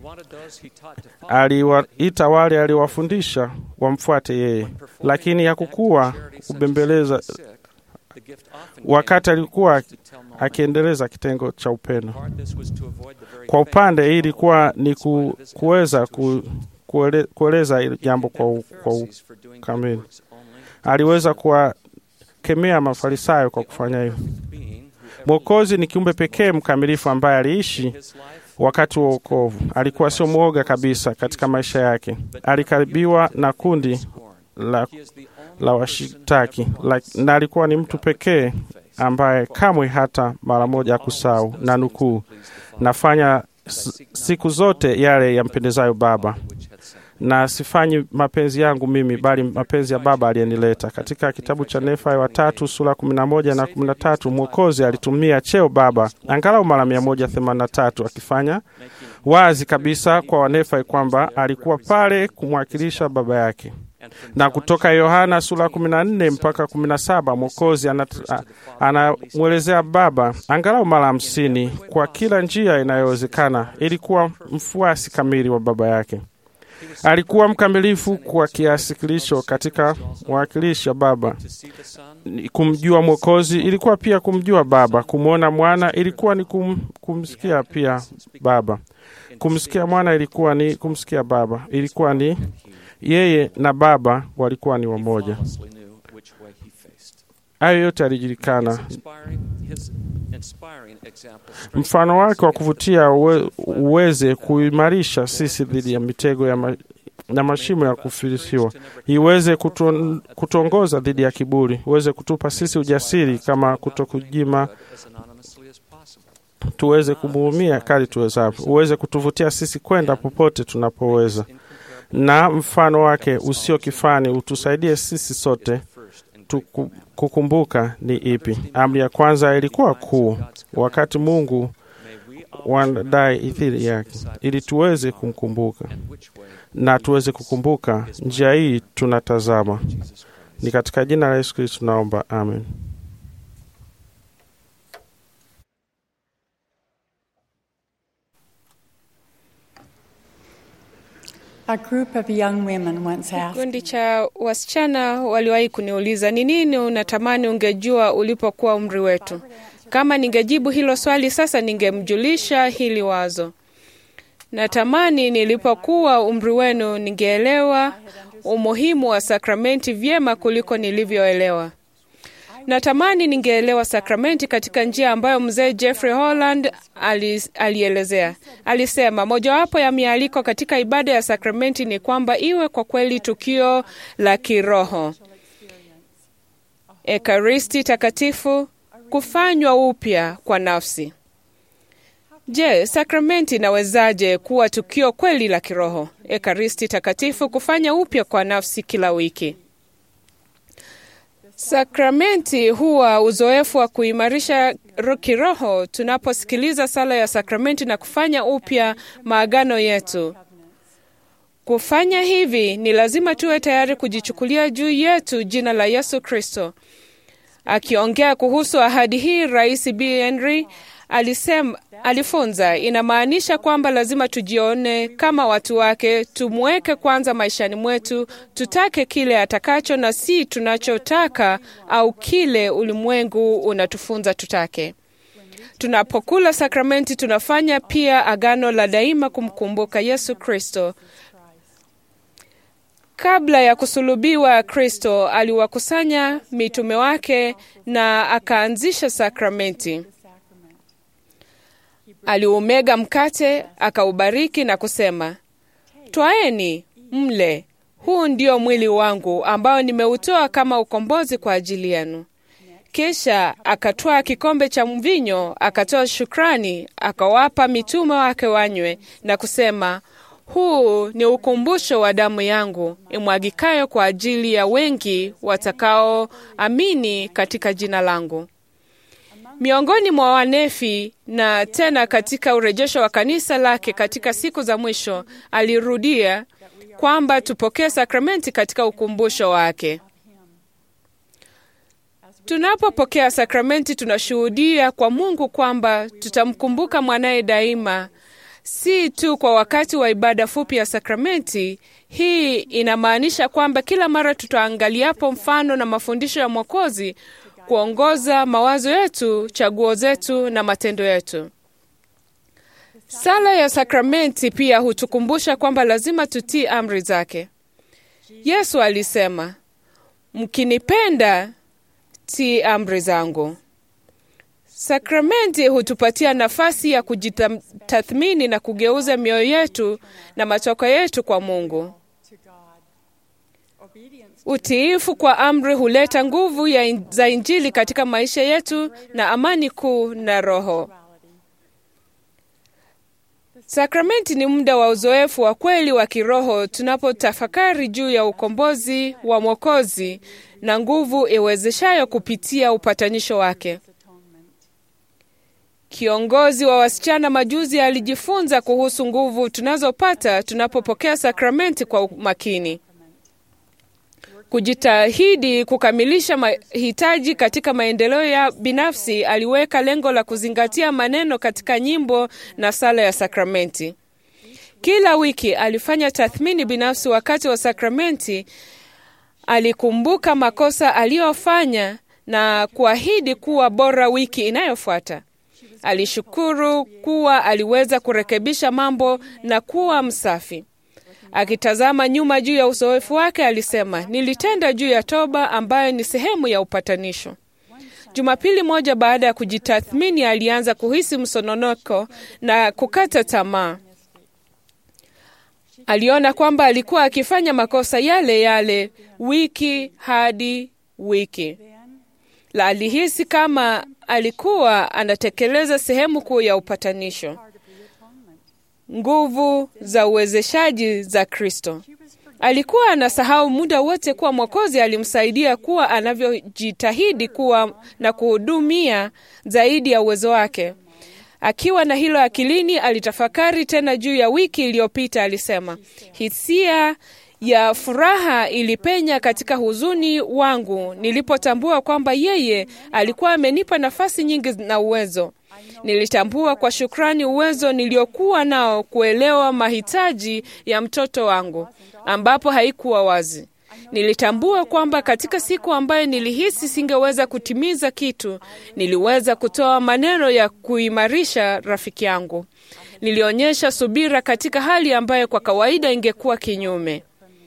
Aliwaita wale aliwafundisha wamfuate yeye, lakini hakukuwa kubembeleza wakati alikuwa akiendeleza kitengo cha upendo. Kwa upande hii ilikuwa ni ku, kuweza ku, kuele, kueleza jambo kwa, kwa kamili. Aliweza kuwakemea Mafarisayo kwa kufanya hivyo. Mwokozi ni kiumbe pekee mkamilifu ambaye aliishi wakati wa wokovu. Alikuwa sio mwoga kabisa katika maisha yake. Alikaribiwa na kundi la, la washitaki na alikuwa ni mtu pekee ambaye kamwe hata mara moja hakusahau, na nukuu, nafanya siku zote yale yampendezayo Baba, na sifanyi mapenzi yangu mimi bali mapenzi ya Baba aliyenileta. Katika kitabu cha Nephi wa tatu sura kumi na moja na kumi na tatu, Mwokozi alitumia cheo Baba angalau mara mia moja themanini na tatu, akifanya wazi kabisa kwa Wanefi kwamba alikuwa pale kumwakilisha Baba yake. Na kutoka Yohana sura kumi na nne mpaka kumi na saba, Mwokozi anamuelezea Baba angalau mara hamsini kwa kila njia inayowezekana. Ilikuwa mfuasi kamili wa Baba yake. Alikuwa mkamilifu kwa kiasi kilicho katika mwakilishi wa Baba. Kumjua Mwokozi ilikuwa pia kumjua Baba. Kumwona Mwana ilikuwa ni kum, kumsikia pia Baba. Kumsikia Mwana ilikuwa ni kumsikia Baba. Ilikuwa ni yeye na Baba walikuwa ni wamoja. Hayo yote alijulikana. Mfano wake wa kuvutia uwe, uweze kuimarisha sisi dhidi ya mitego ya ma, na mashimo ya kufilisiwa, iweze kutu, kutongoza dhidi ya kiburi, uweze kutupa sisi ujasiri kama kutokujima, tuweze kumuhurumia kali tuwezavyo, uweze kutuvutia sisi kwenda popote tunapoweza. Na mfano wake usio kifani utusaidie sisi sote tuku, kukumbuka ni ipi. Amri ya kwanza ilikuwa kuu wakati Mungu wanadai ithiri yake, ili tuweze kumkumbuka na tuweze kukumbuka njia hii tunatazama. Ni katika jina la Yesu Kristo tunaomba, amen. A group of young women once asked, Kundi cha wasichana waliwahi kuniuliza, ni nini unatamani ungejua ulipokuwa umri wetu? Kama ningejibu hilo swali sasa, ningemjulisha hili wazo. Natamani nilipokuwa umri wenu ningeelewa umuhimu wa sakramenti vyema kuliko nilivyoelewa. Natamani ningeelewa sakramenti katika njia ambayo mzee Jeffrey Holland alielezea. Alisema mojawapo ya mialiko katika ibada ya sakramenti ni kwamba iwe kwa kweli tukio la kiroho. Ekaristi takatifu, kufanywa upya kwa nafsi. Je, sakramenti inawezaje kuwa tukio kweli la kiroho? Ekaristi takatifu, kufanya upya kwa nafsi kila wiki. Sakramenti huwa uzoefu wa kuimarisha kiroho tunaposikiliza sala ya sakramenti na kufanya upya maagano yetu. Kufanya hivi ni lazima tuwe tayari kujichukulia juu yetu jina la Yesu Kristo. Akiongea kuhusu ahadi hii, Rais B. Henry alisema, alifunza inamaanisha kwamba lazima tujione kama watu wake, tumweke kwanza maishani mwetu, tutake kile atakacho na si tunachotaka au kile ulimwengu unatufunza tutake. Tunapokula sakramenti tunafanya pia agano la daima kumkumbuka Yesu Kristo. Kabla ya kusulubiwa, Kristo aliwakusanya mitume wake na akaanzisha sakramenti. Aliumega mkate, akaubariki na kusema, "Twaeni, mle. Huu ndio mwili wangu ambao nimeutoa kama ukombozi kwa ajili yenu." Kisha akatwaa kikombe cha mvinyo, akatoa shukrani, akawapa mitume wake wanywe na kusema, "Huu ni ukumbusho wa damu yangu imwagikayo kwa ajili ya wengi watakao amini katika jina langu." Miongoni mwa wanefi na tena katika urejesho wa kanisa lake katika siku za mwisho, alirudia kwamba tupokee sakramenti katika ukumbusho wake. Tunapopokea sakramenti tunashuhudia kwa Mungu kwamba tutamkumbuka mwanaye daima, si tu kwa wakati wa ibada fupi ya sakramenti. Hii inamaanisha kwamba kila mara tutaangaliapo mfano na mafundisho ya Mwokozi kuongoza mawazo yetu, chaguo zetu na matendo yetu. Sala ya sakramenti pia hutukumbusha kwamba lazima tutii amri zake. Yesu alisema, "Mkinipenda, tii amri zangu." Sakramenti hutupatia nafasi ya kujitathmini na kugeuza mioyo yetu na matokeo yetu kwa Mungu. Utiifu kwa amri huleta nguvu ya za Injili katika maisha yetu na amani kuu na roho. Sakramenti ni muda wa uzoefu wa kweli wa kiroho tunapotafakari juu ya ukombozi wa Mwokozi na nguvu iwezeshayo kupitia upatanisho wake. Kiongozi wa wasichana majuzi alijifunza kuhusu nguvu tunazopata tunapopokea sakramenti kwa makini. Kujitahidi kukamilisha mahitaji katika maendeleo ya binafsi, aliweka lengo la kuzingatia maneno katika nyimbo na sala ya sakramenti. Kila wiki alifanya tathmini binafsi wakati wa sakramenti. Alikumbuka makosa aliyofanya na kuahidi kuwa bora wiki inayofuata. Alishukuru kuwa aliweza kurekebisha mambo na kuwa msafi. Akitazama nyuma juu ya uzoefu wake, alisema, "Nilitenda juu ya toba ambayo ni sehemu ya upatanisho." Jumapili moja baada ya kujitathmini, alianza kuhisi msononoko na kukata tamaa. Aliona kwamba alikuwa akifanya makosa yale yale wiki hadi wiki. La, alihisi kama alikuwa anatekeleza sehemu kuu ya upatanisho, nguvu za uwezeshaji za Kristo. Alikuwa anasahau muda wote kuwa Mwokozi alimsaidia kuwa anavyojitahidi kuwa na kuhudumia zaidi ya uwezo wake. Akiwa na hilo akilini, alitafakari tena juu ya wiki iliyopita. Alisema, "Hisia ya furaha ilipenya katika huzuni wangu nilipotambua kwamba yeye alikuwa amenipa nafasi nyingi na uwezo. Nilitambua kwa shukrani uwezo niliokuwa nao kuelewa mahitaji ya mtoto wangu, ambapo haikuwa wazi. Nilitambua kwamba katika siku ambayo nilihisi singeweza kutimiza kitu, niliweza kutoa maneno ya kuimarisha rafiki yangu. Nilionyesha subira katika hali ambayo kwa kawaida ingekuwa kinyume."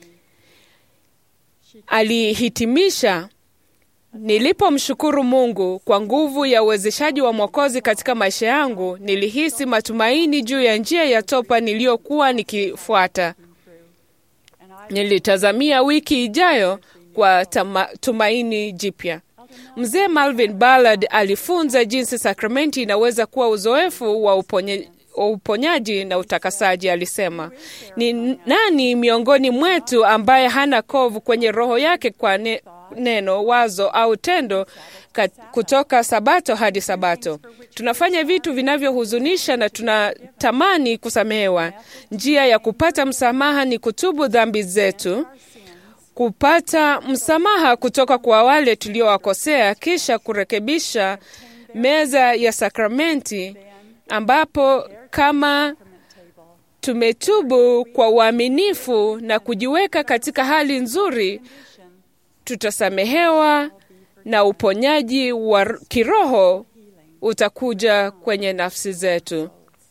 Alihitimisha, "Nilipomshukuru Mungu kwa nguvu ya uwezeshaji wa Mwokozi katika maisha yangu, nilihisi matumaini juu ya njia ya toba niliyokuwa nikifuata. Nilitazamia wiki ijayo kwa tama, tumaini jipya." Mzee Malvin Ballard alifunza jinsi sakramenti inaweza kuwa uzoefu wa uponye, uponyaji na utakasaji. Alisema, ni nani miongoni mwetu ambaye hana kovu kwenye roho yake kwa ne, neno, wazo au tendo kat, kutoka Sabato hadi Sabato? Tunafanya vitu vinavyohuzunisha na tunatamani kusamehewa. Njia ya kupata msamaha ni kutubu dhambi zetu, kupata msamaha kutoka kwa wale tuliowakosea, kisha kurekebisha meza ya sakramenti, ambapo kama tumetubu kwa uaminifu na kujiweka katika hali nzuri, tutasamehewa na uponyaji wa kiroho utakuja kwenye nafsi zetu.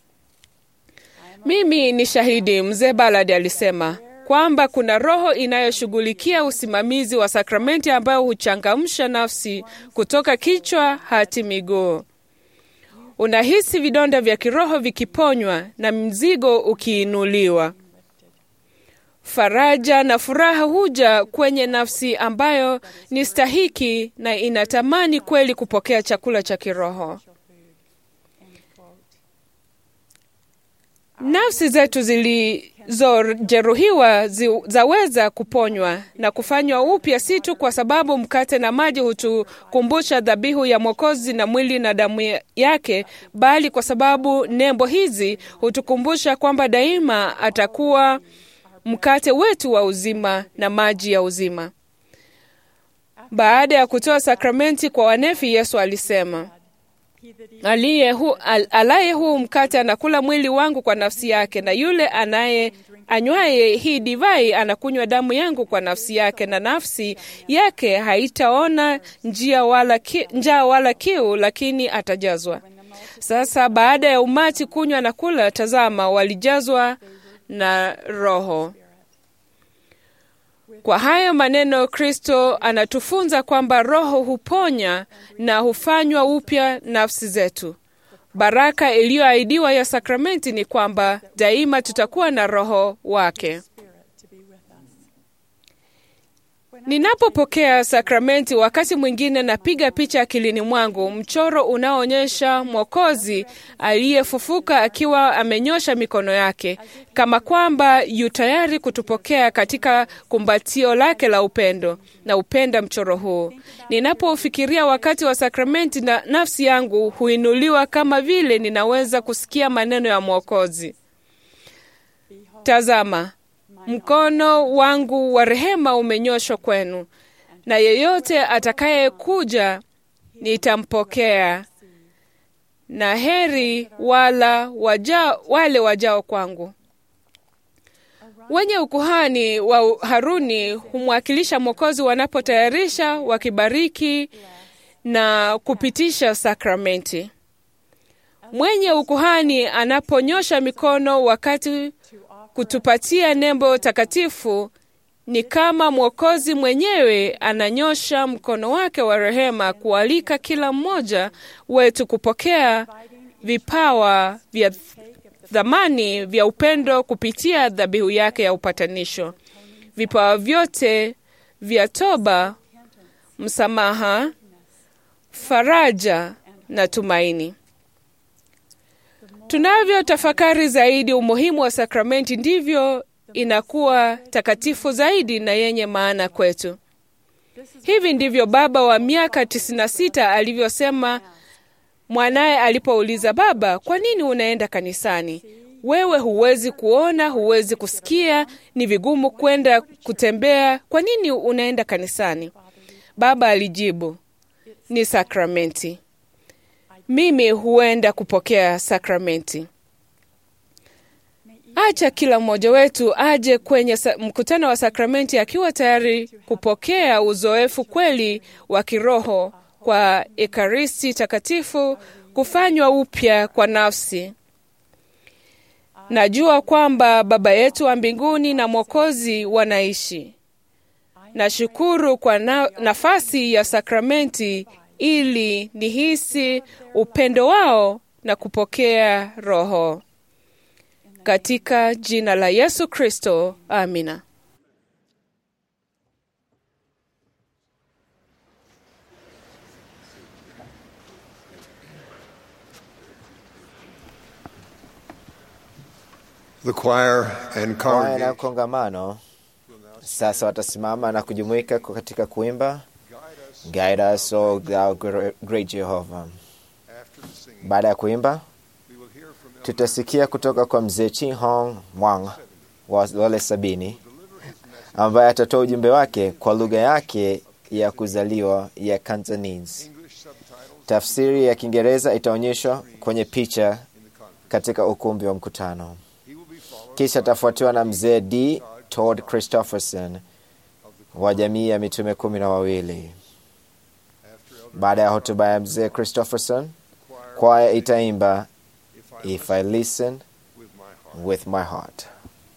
Mimi ni shahidi, Mzee Ballard alisema, kwamba kuna roho inayoshughulikia usimamizi wa sakramenti ambayo huchangamsha nafsi kutoka kichwa hadi miguu. Unahisi vidonda vya kiroho vikiponywa na mzigo ukiinuliwa. Faraja na furaha huja kwenye nafsi ambayo ni stahiki na inatamani kweli kupokea chakula cha kiroho. Nafsi zetu zilizojeruhiwa zi, zaweza kuponywa na kufanywa upya, si tu kwa sababu mkate na maji hutukumbusha dhabihu ya Mwokozi na mwili na damu yake, bali kwa sababu nembo hizi hutukumbusha kwamba daima atakuwa mkate wetu wa uzima na maji ya uzima. Baada ya kutoa sakramenti kwa wanefi, Yesu alisema, aliye hu, al, alaye huu mkate anakula mwili wangu kwa nafsi yake, na yule anaye anywaye hii divai anakunywa damu yangu kwa nafsi yake, na nafsi yake haitaona njia wala ki, njaa wala kiu, lakini atajazwa. Sasa baada ya umati kunywa na kula, tazama, walijazwa na Roho. Kwa hayo maneno, Kristo anatufunza kwamba Roho huponya na hufanywa upya nafsi zetu. Baraka iliyoahidiwa ya sakramenti ni kwamba daima tutakuwa na Roho wake. Ninapopokea sakramenti, wakati mwingine napiga picha akilini mwangu mchoro unaoonyesha Mwokozi aliyefufuka akiwa amenyosha mikono yake, kama kwamba yu tayari kutupokea katika kumbatio lake la upendo. Na upenda mchoro huu. Ninapofikiria wakati wa sakramenti, na nafsi yangu huinuliwa kama vile ninaweza kusikia maneno ya Mwokozi, tazama, mkono wangu wa rehema umenyoshwa kwenu, na yeyote atakayekuja nitampokea, na heri wala waja, wale wajao kwangu. Wenye ukuhani wa Haruni humwakilisha Mwokozi wanapotayarisha, wakibariki na kupitisha sakramenti. Mwenye ukuhani anaponyosha mikono wakati kutupatia nembo takatifu, ni kama Mwokozi mwenyewe ananyosha mkono wake wa rehema kualika kila mmoja wetu kupokea vipawa vya thamani vya upendo kupitia dhabihu yake ya upatanisho. Vipawa vyote vya toba, msamaha, faraja na tumaini. Tunavyo tafakari zaidi umuhimu wa sakramenti, ndivyo inakuwa takatifu zaidi na yenye maana kwetu. Hivi ndivyo baba wa miaka tisini na sita alivyosema mwanaye alipouliza, baba, kwa nini unaenda kanisani? Wewe huwezi kuona, huwezi kusikia, ni vigumu kwenda kutembea, kwa nini unaenda kanisani? Baba alijibu, ni sakramenti. Mimi huenda kupokea sakramenti. Acha kila mmoja wetu aje kwenye mkutano wa sakramenti akiwa tayari kupokea uzoefu kweli wa kiroho kwa Ekaristi takatifu, kufanywa upya kwa nafsi. Najua kwamba Baba yetu wa mbinguni na Mwokozi wanaishi. Nashukuru kwa na, nafasi ya sakramenti ili nihisi upendo wao na kupokea Roho. Katika jina la Yesu Kristo, amina. The choir and Kwaya na kongamano sasa watasimama na kujumuika katika kuimba Guide Us, O Thou Great Jehovah. Baada ya kuimba, tutasikia kutoka kwa mzee Chin Hong Wang wa wale sabini, ambaye atatoa ujumbe wake kwa lugha yake ya kuzaliwa ya Cantonese. Tafsiri ya Kiingereza itaonyeshwa kwenye picha katika ukumbi wa mkutano. Kisha tafuatiwa na mzee D. Todd Christopherson wa jamii ya mitume kumi na wawili. Baada ya hotuba ya mzee Christopherson, kwaya itaimba If I Listen with My Heart.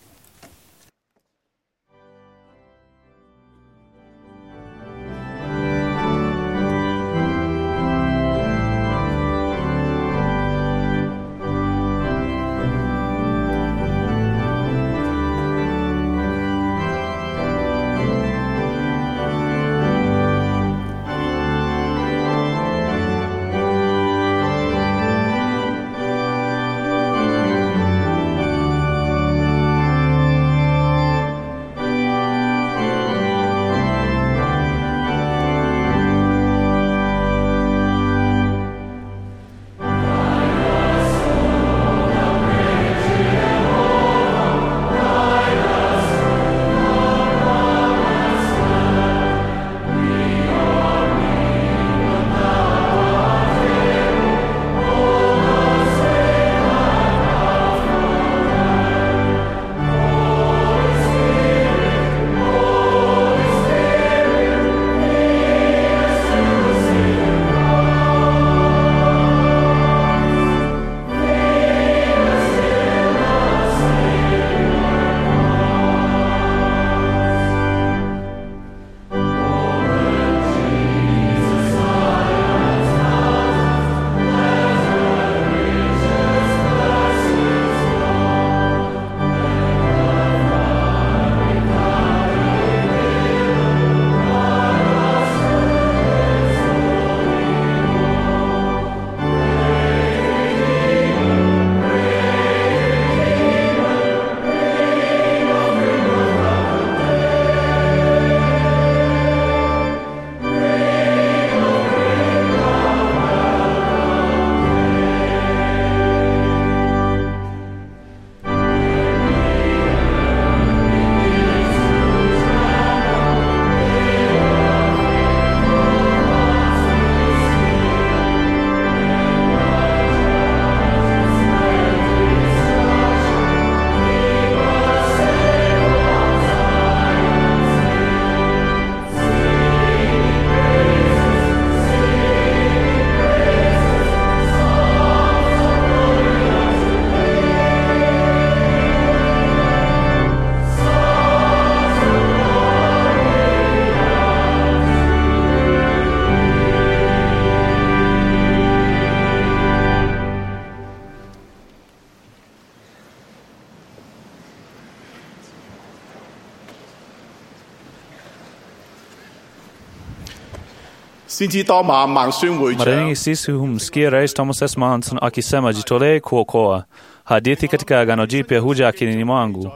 Mara nyingi sisi humsikia Rais Thomas S. Manson akisema, jitolee kuokoa. Hadithi katika Agano Jipya huja akilini mwangu.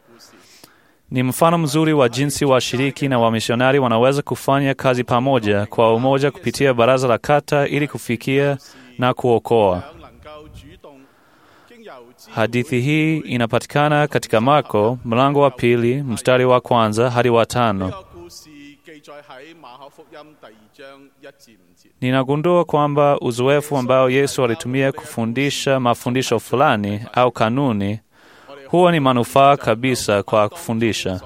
Ni mfano mzuri wa jinsi washiriki na wamisionari wanaweza kufanya kazi pamoja kwa umoja kupitia baraza la kata ili kufikia na kuokoa. Hadithi hii inapatikana katika Marko mlango wa pili mstari wa kwanza hadi wa tano. Ninagundua kwamba uzoefu ambao Yesu alitumia kufundisha mafundisho fulani au kanuni huwa ni manufaa kabisa kwa kufundisha.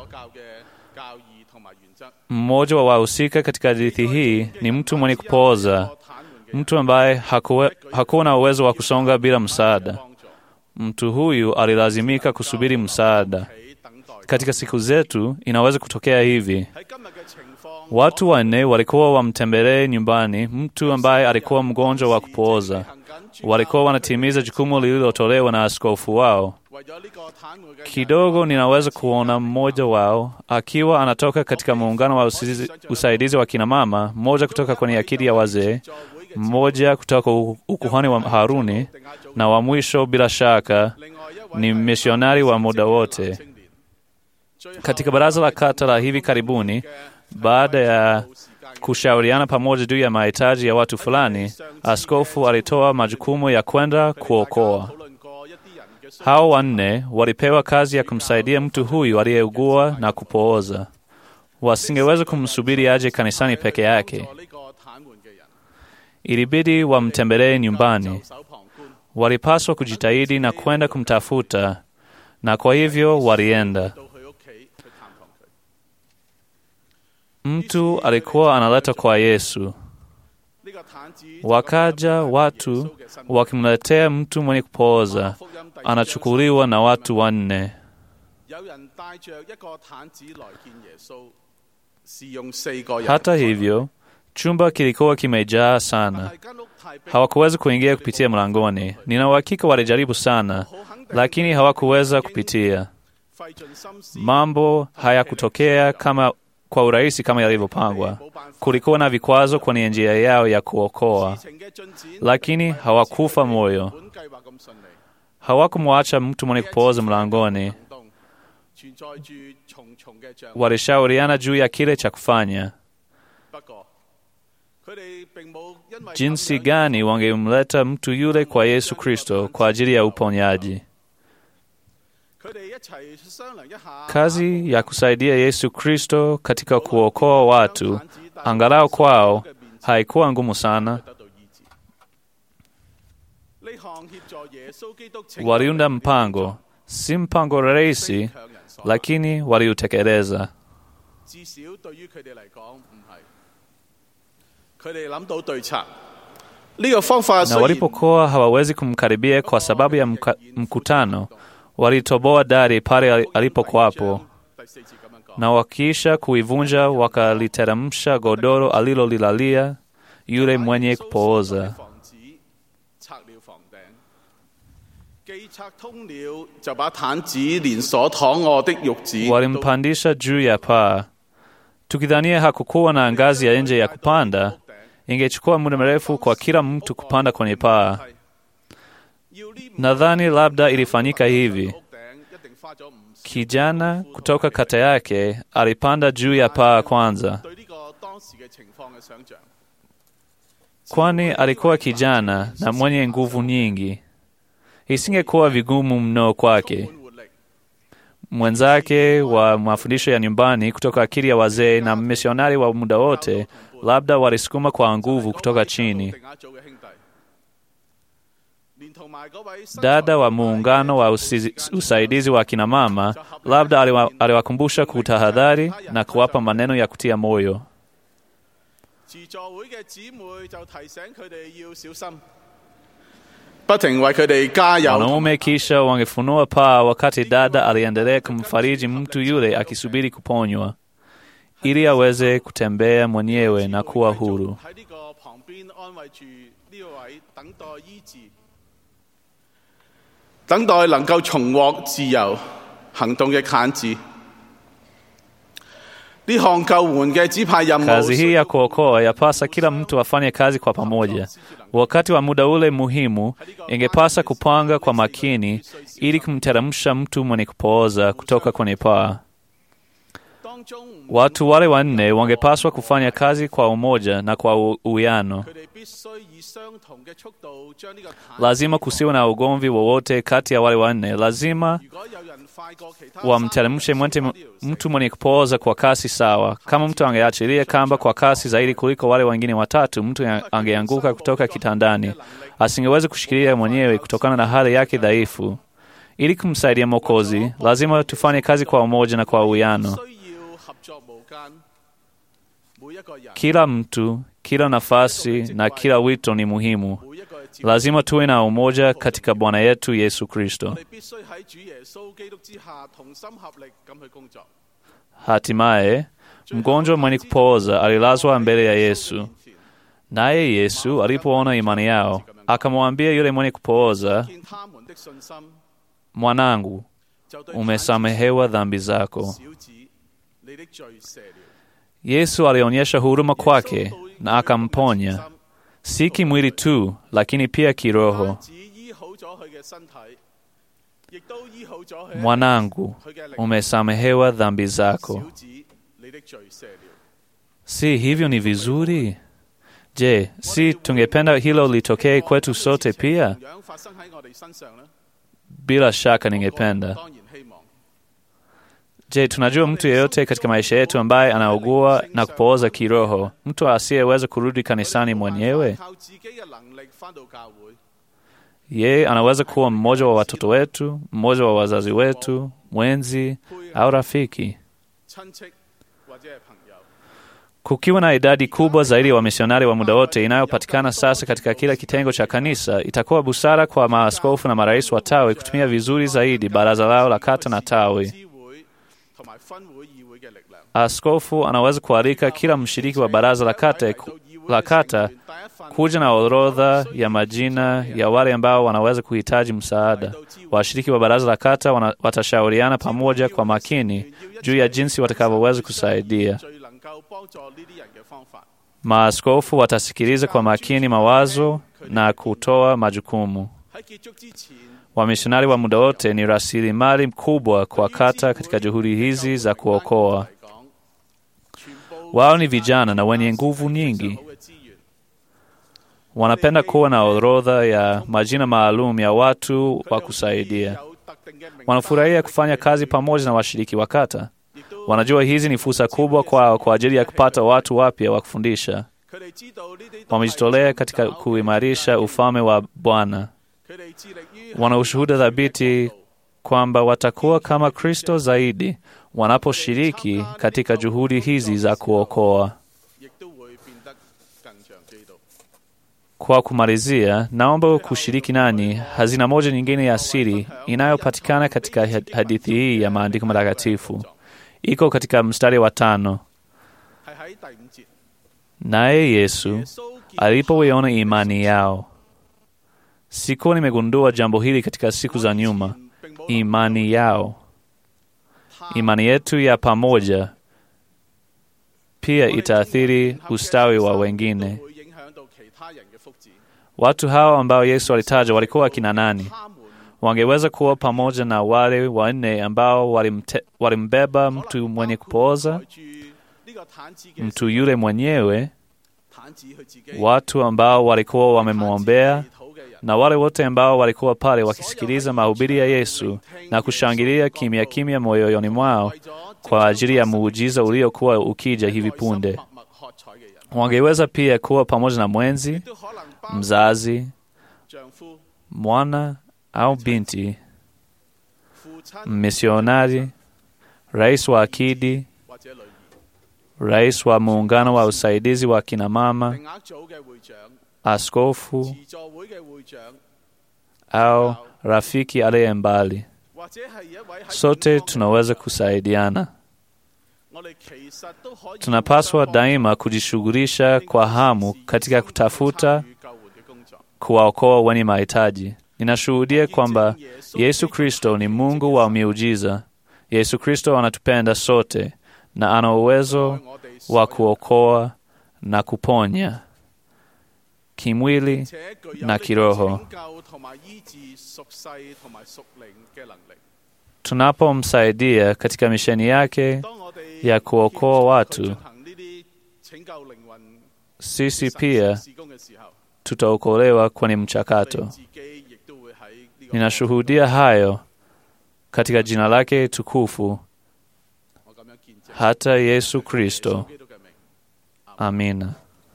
Mmoja wa wahusika katika hadithi hii ni mtu mwenye kupooza, mtu ambaye hakuwe, hakuwa na uwezo wa kusonga bila msaada. Mtu huyu alilazimika kusubiri msaada. Katika siku zetu inaweza kutokea hivi. Watu wanne walikuwa wamtembelee nyumbani mtu ambaye alikuwa mgonjwa wa kupooza. Walikuwa wanatimiza jukumu lililotolewa na askofu wao. Kidogo ninaweza kuona mmoja wao akiwa anatoka katika muungano wa usaidizi wa kina mama, mmoja kutoka kwenye akili ya wazee, mmoja kutoka ukuhani wa Haruni, na wa mwisho bila shaka ni misionari wa muda wote. Katika baraza la kata la hivi karibuni, baada ya kushauriana pamoja juu ya mahitaji ya watu fulani, askofu alitoa majukumu ya kwenda kuokoa. Hao wanne walipewa kazi ya kumsaidia mtu huyu aliyeugua na kupooza. Wasingeweza kumsubiri aje kanisani peke yake. Ilibidi wamtembelee nyumbani. Walipaswa kujitahidi na kwenda kumtafuta, na kwa hivyo walienda. Mtu alikuwa analeta kwa Yesu. Wakaja watu wakimletea mtu mwenye kupooza, anachukuliwa na watu wanne. Hata hivyo, chumba kilikuwa kimejaa sana. Hawakuweza kuingia kupitia mlangoni. Nina uhakika walijaribu sana, lakini hawakuweza kupitia. Mambo hayakutokea kama kwa urahisi kama yalivyopangwa. Kulikuwa na vikwazo kwenye njia yao ya kuokoa, lakini hawakufa moyo. Hawakumwacha mtu mwenye kupooza mlangoni. Walishauriana juu ya kile cha kufanya, jinsi gani wangemleta mtu yule kwa Yesu Kristo kwa ajili ya uponyaji. Kazi ya kusaidia Yesu Kristo katika kuokoa watu, angalau kwao, haikuwa ngumu sana. Waliunda mpango, si mpango rahisi, lakini waliutekeleza. Na walipokuwa hawawezi kumkaribia kwa sababu ya mka, mkutano, walitoboa dari pale alipokuwapo, na wakiisha kuivunja wakaliteremsha godoro alilolilalia yule mwenye kupooza. Walimpandisha juu ya paa. Tukidhania hakukuwa na ngazi ya nje ya kupanda, ingechukua muda mrefu kwa kila mtu kupanda kwenye paa. Nadhani labda ilifanyika hivi. Kijana kutoka kata yake alipanda juu ya paa kwanza. Kwani alikuwa kijana na mwenye nguvu nyingi, isingekuwa vigumu mno kwake. Mwenzake wa mafundisho ya nyumbani kutoka akili ya wazee na misionari wa muda wote labda walisukuma kwa nguvu kutoka chini. Dada wa muungano wa usizi, usaidizi wa kina mama labda aliwa, aliwakumbusha kutahadhari na kuwapa maneno ya kutia moyo. Wanaume kisha wangefunua paa wakati dada aliendelea kumfariji mtu yule akisubiri kuponywa, ili aweze kutembea mwenyewe na kuwa huru. Kazi hii ya kuokoa yapasa kila mtu afanye kazi kwa pamoja. Wakati wa muda ule muhimu, ingepasa kupanga kwa makini ili kumteremsha mtu mwenye kupooza kutoka kwenye paa. Watu wale wanne wangepaswa kufanya kazi kwa umoja na kwa uwiano. Lazima kusiwe na ugomvi wowote kati ya wale wanne. Lazima wamteremshe mtu mwenye kupooza kwa kasi sawa. Kama mtu angeachilia kamba kwa kasi zaidi kuliko wale wengine watatu, mtu angeanguka kutoka kitandani. Asingeweza kushikilia mwenyewe kutokana na hali yake dhaifu. Ili kumsaidia Mwokozi, lazima tufanye kazi kwa umoja na kwa uwiano. Kila mtu, kila nafasi na kila wito ni muhimu. Lazima tuwe na umoja katika Bwana yetu Yesu Kristo. Hatimaye, mgonjwa mwenye kupooza alilazwa mbele ya Yesu. Naye Yesu alipoona imani yao, akamwambia yule mwenye kupooza, "Mwanangu, umesamehewa dhambi zako." Yesu alionyesha huruma kwake na akamponya, si kimwili tu, lakini pia kiroho. mwanangu, umesamehewa dhambi zako. Si hivyo ni vizuri? Je, si tungependa hilo litokee kwetu sote pia? Bila shaka ningependa. Je, tunajua mtu yeyote katika maisha yetu ambaye anaugua na kupooza kiroho, mtu asiyeweza kurudi kanisani mwenyewe? Yeye anaweza kuwa mmoja wa watoto wetu, mmoja wa wazazi wetu, mwenzi au rafiki. Kukiwa na idadi kubwa zaidi ya wamisionari wa muda wote inayopatikana sasa katika kila kitengo cha kanisa, itakuwa busara kwa maaskofu na marais wa tawi kutumia vizuri zaidi baraza lao la kata na tawi. Askofu anaweza kualika kila mshiriki wa baraza la kata, la kata kuja na orodha ya majina ya wale ambao wanaweza kuhitaji msaada. Washiriki wa baraza la kata wana, watashauriana pamoja kwa makini juu ya jinsi watakavyoweza kusaidia. Maaskofu watasikiliza kwa makini mawazo na kutoa majukumu. Wamisionari wa muda wote ni rasilimali mkubwa kwa kata katika juhudi hizi za kuokoa. Wao ni vijana na wenye nguvu nyingi. Wanapenda kuwa na orodha ya majina maalum ya watu wa kusaidia. Wanafurahia kufanya kazi pamoja na washiriki wa kata. Wanajua hizi ni fursa kubwa kwao kwa ajili ya kupata watu wapya wa kufundisha. Wamejitolea katika kuimarisha ufalme wa Bwana. Wana ushuhuda thabiti kwamba watakuwa kama Kristo zaidi wanaposhiriki katika juhudi hizi za kuokoa. Kwa kumalizia, naomba kushiriki nanyi hazina moja nyingine ya siri inayopatikana katika hadithi hii ya maandiko matakatifu. Iko katika mstari wa tano. Naye Yesu alipoiona imani yao. Sikuwa nimegundua jambo hili katika siku za nyuma. Imani yao. Imani yetu ya pamoja pia itaathiri ustawi wa wengine. Watu hao ambao Yesu alitaja walikuwa kina nani? Wangeweza kuwa pamoja na wale wanne ambao walimte, walimbeba mtu mwenye kupooza, mtu yule mwenyewe, watu ambao walikuwa wamemwombea, na wale wote ambao walikuwa pale wakisikiliza mahubiri ya Yesu na kushangilia kimya kimya moyoni mwao kwa ajili ya muujiza uliokuwa ukija hivi punde. Wangeweza pia kuwa pamoja na mwenzi, mzazi, mwana au binti, misionari, rais wa akidi, rais wa muungano wa usaidizi wa kina mama, askofu au rafiki aliye mbali. Sote tunaweza kusaidiana. Tunapaswa daima kujishughulisha kwa hamu katika kutafuta kuwaokoa wenye mahitaji. Ninashuhudia kwamba Yesu Kristo ni Mungu wa miujiza. Yesu Kristo anatupenda sote na ana uwezo wa kuokoa na kuponya kimwili na kiroho. Tunapomsaidia katika misheni yake ya kuokoa watu, sisi pia tutaokolewa kwenye mchakato. Ninashuhudia hayo katika jina lake tukufu, hata Yesu Kristo. Amina.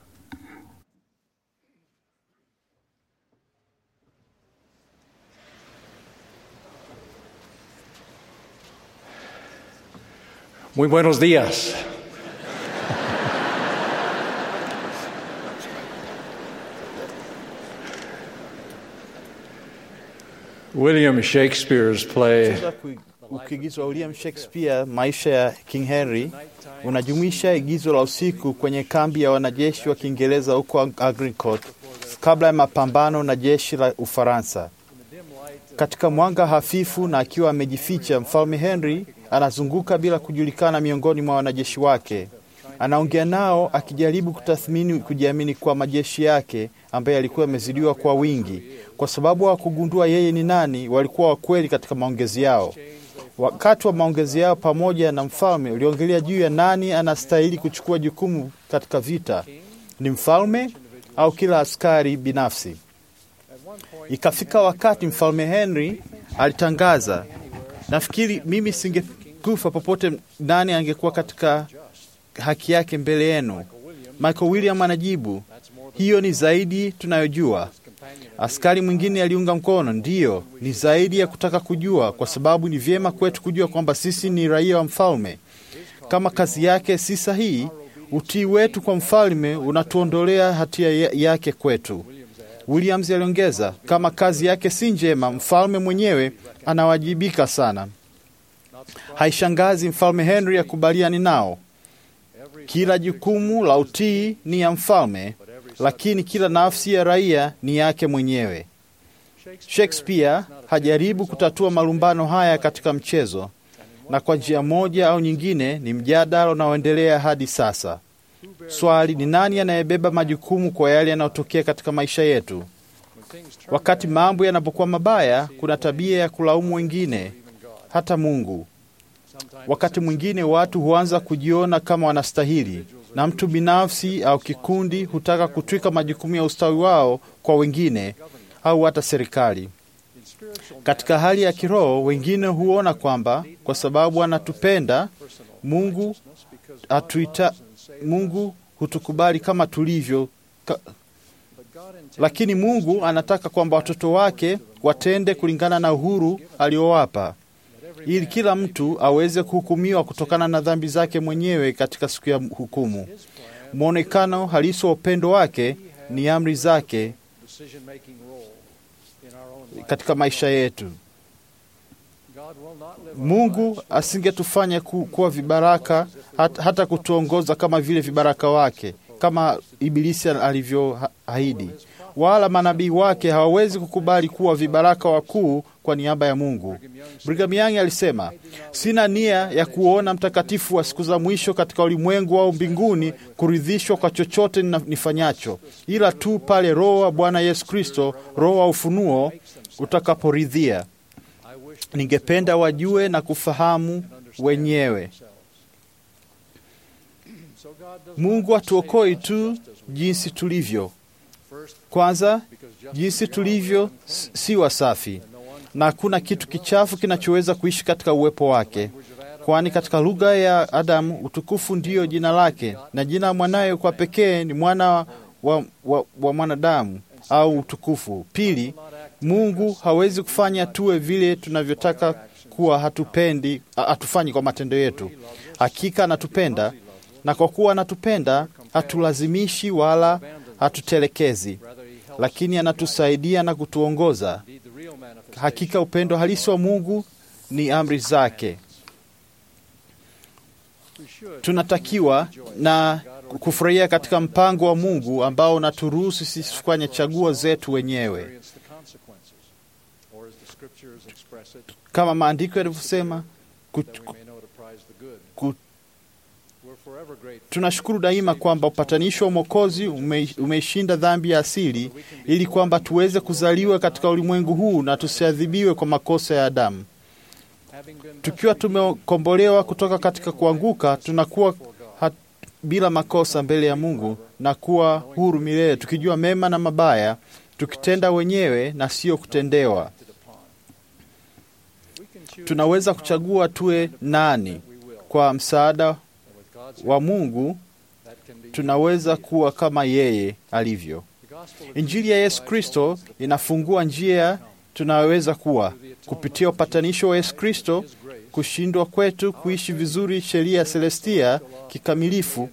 Muy buenos días. William Shakespeare's play Ukiigizo wa William Shakespeare maisha ya King Henry unajumuisha igizo la usiku kwenye kambi ya wanajeshi wa Kiingereza huko Agincourt kabla ya mapambano na jeshi la Ufaransa. Katika mwanga hafifu na akiwa amejificha, Mfalme Henry anazunguka bila kujulikana miongoni mwa wanajeshi wake. Anaongea nao akijaribu kutathmini kujiamini kwa majeshi yake ambaye alikuwa amezidiwa kwa wingi. Kwa sababu hawakugundua yeye ni nani, walikuwa wakweli katika maongezi yao. Wakati wa maongezi yao pamoja na mfalme uliongelea juu ya nani anastahili kuchukua jukumu katika vita, ni mfalme au kila askari binafsi. Ikafika wakati mfalme Henry alitangaza, nafikiri mimi singekufa popote, nani angekuwa katika haki yake mbele yenu? Michael William anajibu, hiyo ni zaidi tunayojua. Askari mwingine aliunga mkono, ndiyo, ni zaidi ya kutaka kujua, kwa sababu ni vyema kwetu kujua kwamba sisi ni raia wa mfalme. Kama kazi yake si sahihi, utii wetu kwa mfalme unatuondolea hatia yake kwetu. Williams aliongeza, kama kazi yake si njema, mfalme mwenyewe anawajibika sana. Haishangazi mfalme Henry akubaliani nao. Kila jukumu la utii ni ya mfalme, lakini kila nafsi ya raia ni yake mwenyewe. Shakespeare hajaribu kutatua malumbano haya katika mchezo, na kwa njia moja au nyingine ni mjadala unaoendelea hadi sasa. Swali ni nani anayebeba majukumu kwa yale yanayotokea katika maisha yetu? Wakati mambo yanapokuwa mabaya, kuna tabia ya kulaumu wengine, hata Mungu. Wakati mwingine watu huanza kujiona kama wanastahili, na mtu binafsi au kikundi hutaka kutwika majukumu ya ustawi wao kwa wengine au hata serikali. Katika hali ya kiroho, wengine huona kwamba kwa sababu anatupenda Mungu atuita, Mungu hutukubali kama tulivyo ka, lakini Mungu anataka kwamba watoto wake watende kulingana na uhuru aliowapa, ili kila mtu aweze kuhukumiwa kutokana na dhambi zake mwenyewe katika siku ya hukumu. Mwonekano halisi wa upendo wake ni amri zake katika maisha yetu. Mungu asingetufanya ku, kuwa vibaraka hata, hata kutuongoza kama vile vibaraka wake, kama Ibilisi alivyoahidi. Wala manabii wake hawawezi kukubali kuwa vibaraka wakuu kwa niaba ya Mungu. Brigham Young alisema, sina nia ya kuona mtakatifu wa siku za mwisho katika ulimwengu au mbinguni kuridhishwa kwa chochote nifanyacho, ila tu pale Roho wa Bwana Yesu Kristo, Roho wa ufunuo, utakaporidhia. Ningependa wajue na kufahamu wenyewe. Mungu hatuokoi tu jinsi tulivyo. Kwanza, jinsi tulivyo si wasafi, na hakuna kitu kichafu kinachoweza kuishi katika uwepo wake. Kwani katika lugha ya Adamu, utukufu ndiyo jina lake, na jina mwanaye kwa pekee ni mwana wa, wa, wa mwanadamu au utukufu. Pili, Mungu hawezi kufanya tuwe vile tunavyotaka kuwa, hatupendi, hatufanyi kwa matendo yetu. Hakika anatupenda, na kwa kuwa anatupenda, hatulazimishi wala hatutelekezi, lakini anatusaidia na kutuongoza. Hakika upendo halisi wa Mungu ni amri zake. Tunatakiwa na kufurahia katika mpango wa Mungu ambao unaturuhusu sisi kufanya chaguo zetu wenyewe. Kama maandiko yanavyosema, tunashukuru daima kwamba upatanisho wa Mwokozi ume, umeishinda dhambi ya asili, ili kwamba tuweze kuzaliwa katika ulimwengu huu na tusiadhibiwe kwa makosa ya Adamu. Tukiwa tumekombolewa kutoka katika kuanguka, tunakuwa hat, bila makosa mbele ya Mungu na kuwa huru milele, tukijua mema na mabaya, tukitenda wenyewe na sio kutendewa. Tunaweza kuchagua tuwe nani. Kwa msaada wa Mungu tunaweza kuwa kama yeye alivyo. Injili ya Yesu Kristo inafungua njia tunaweza kuwa kupitia upatanisho wa Yesu Kristo. Kushindwa kwetu kuishi vizuri sheria ya Celestia kikamilifu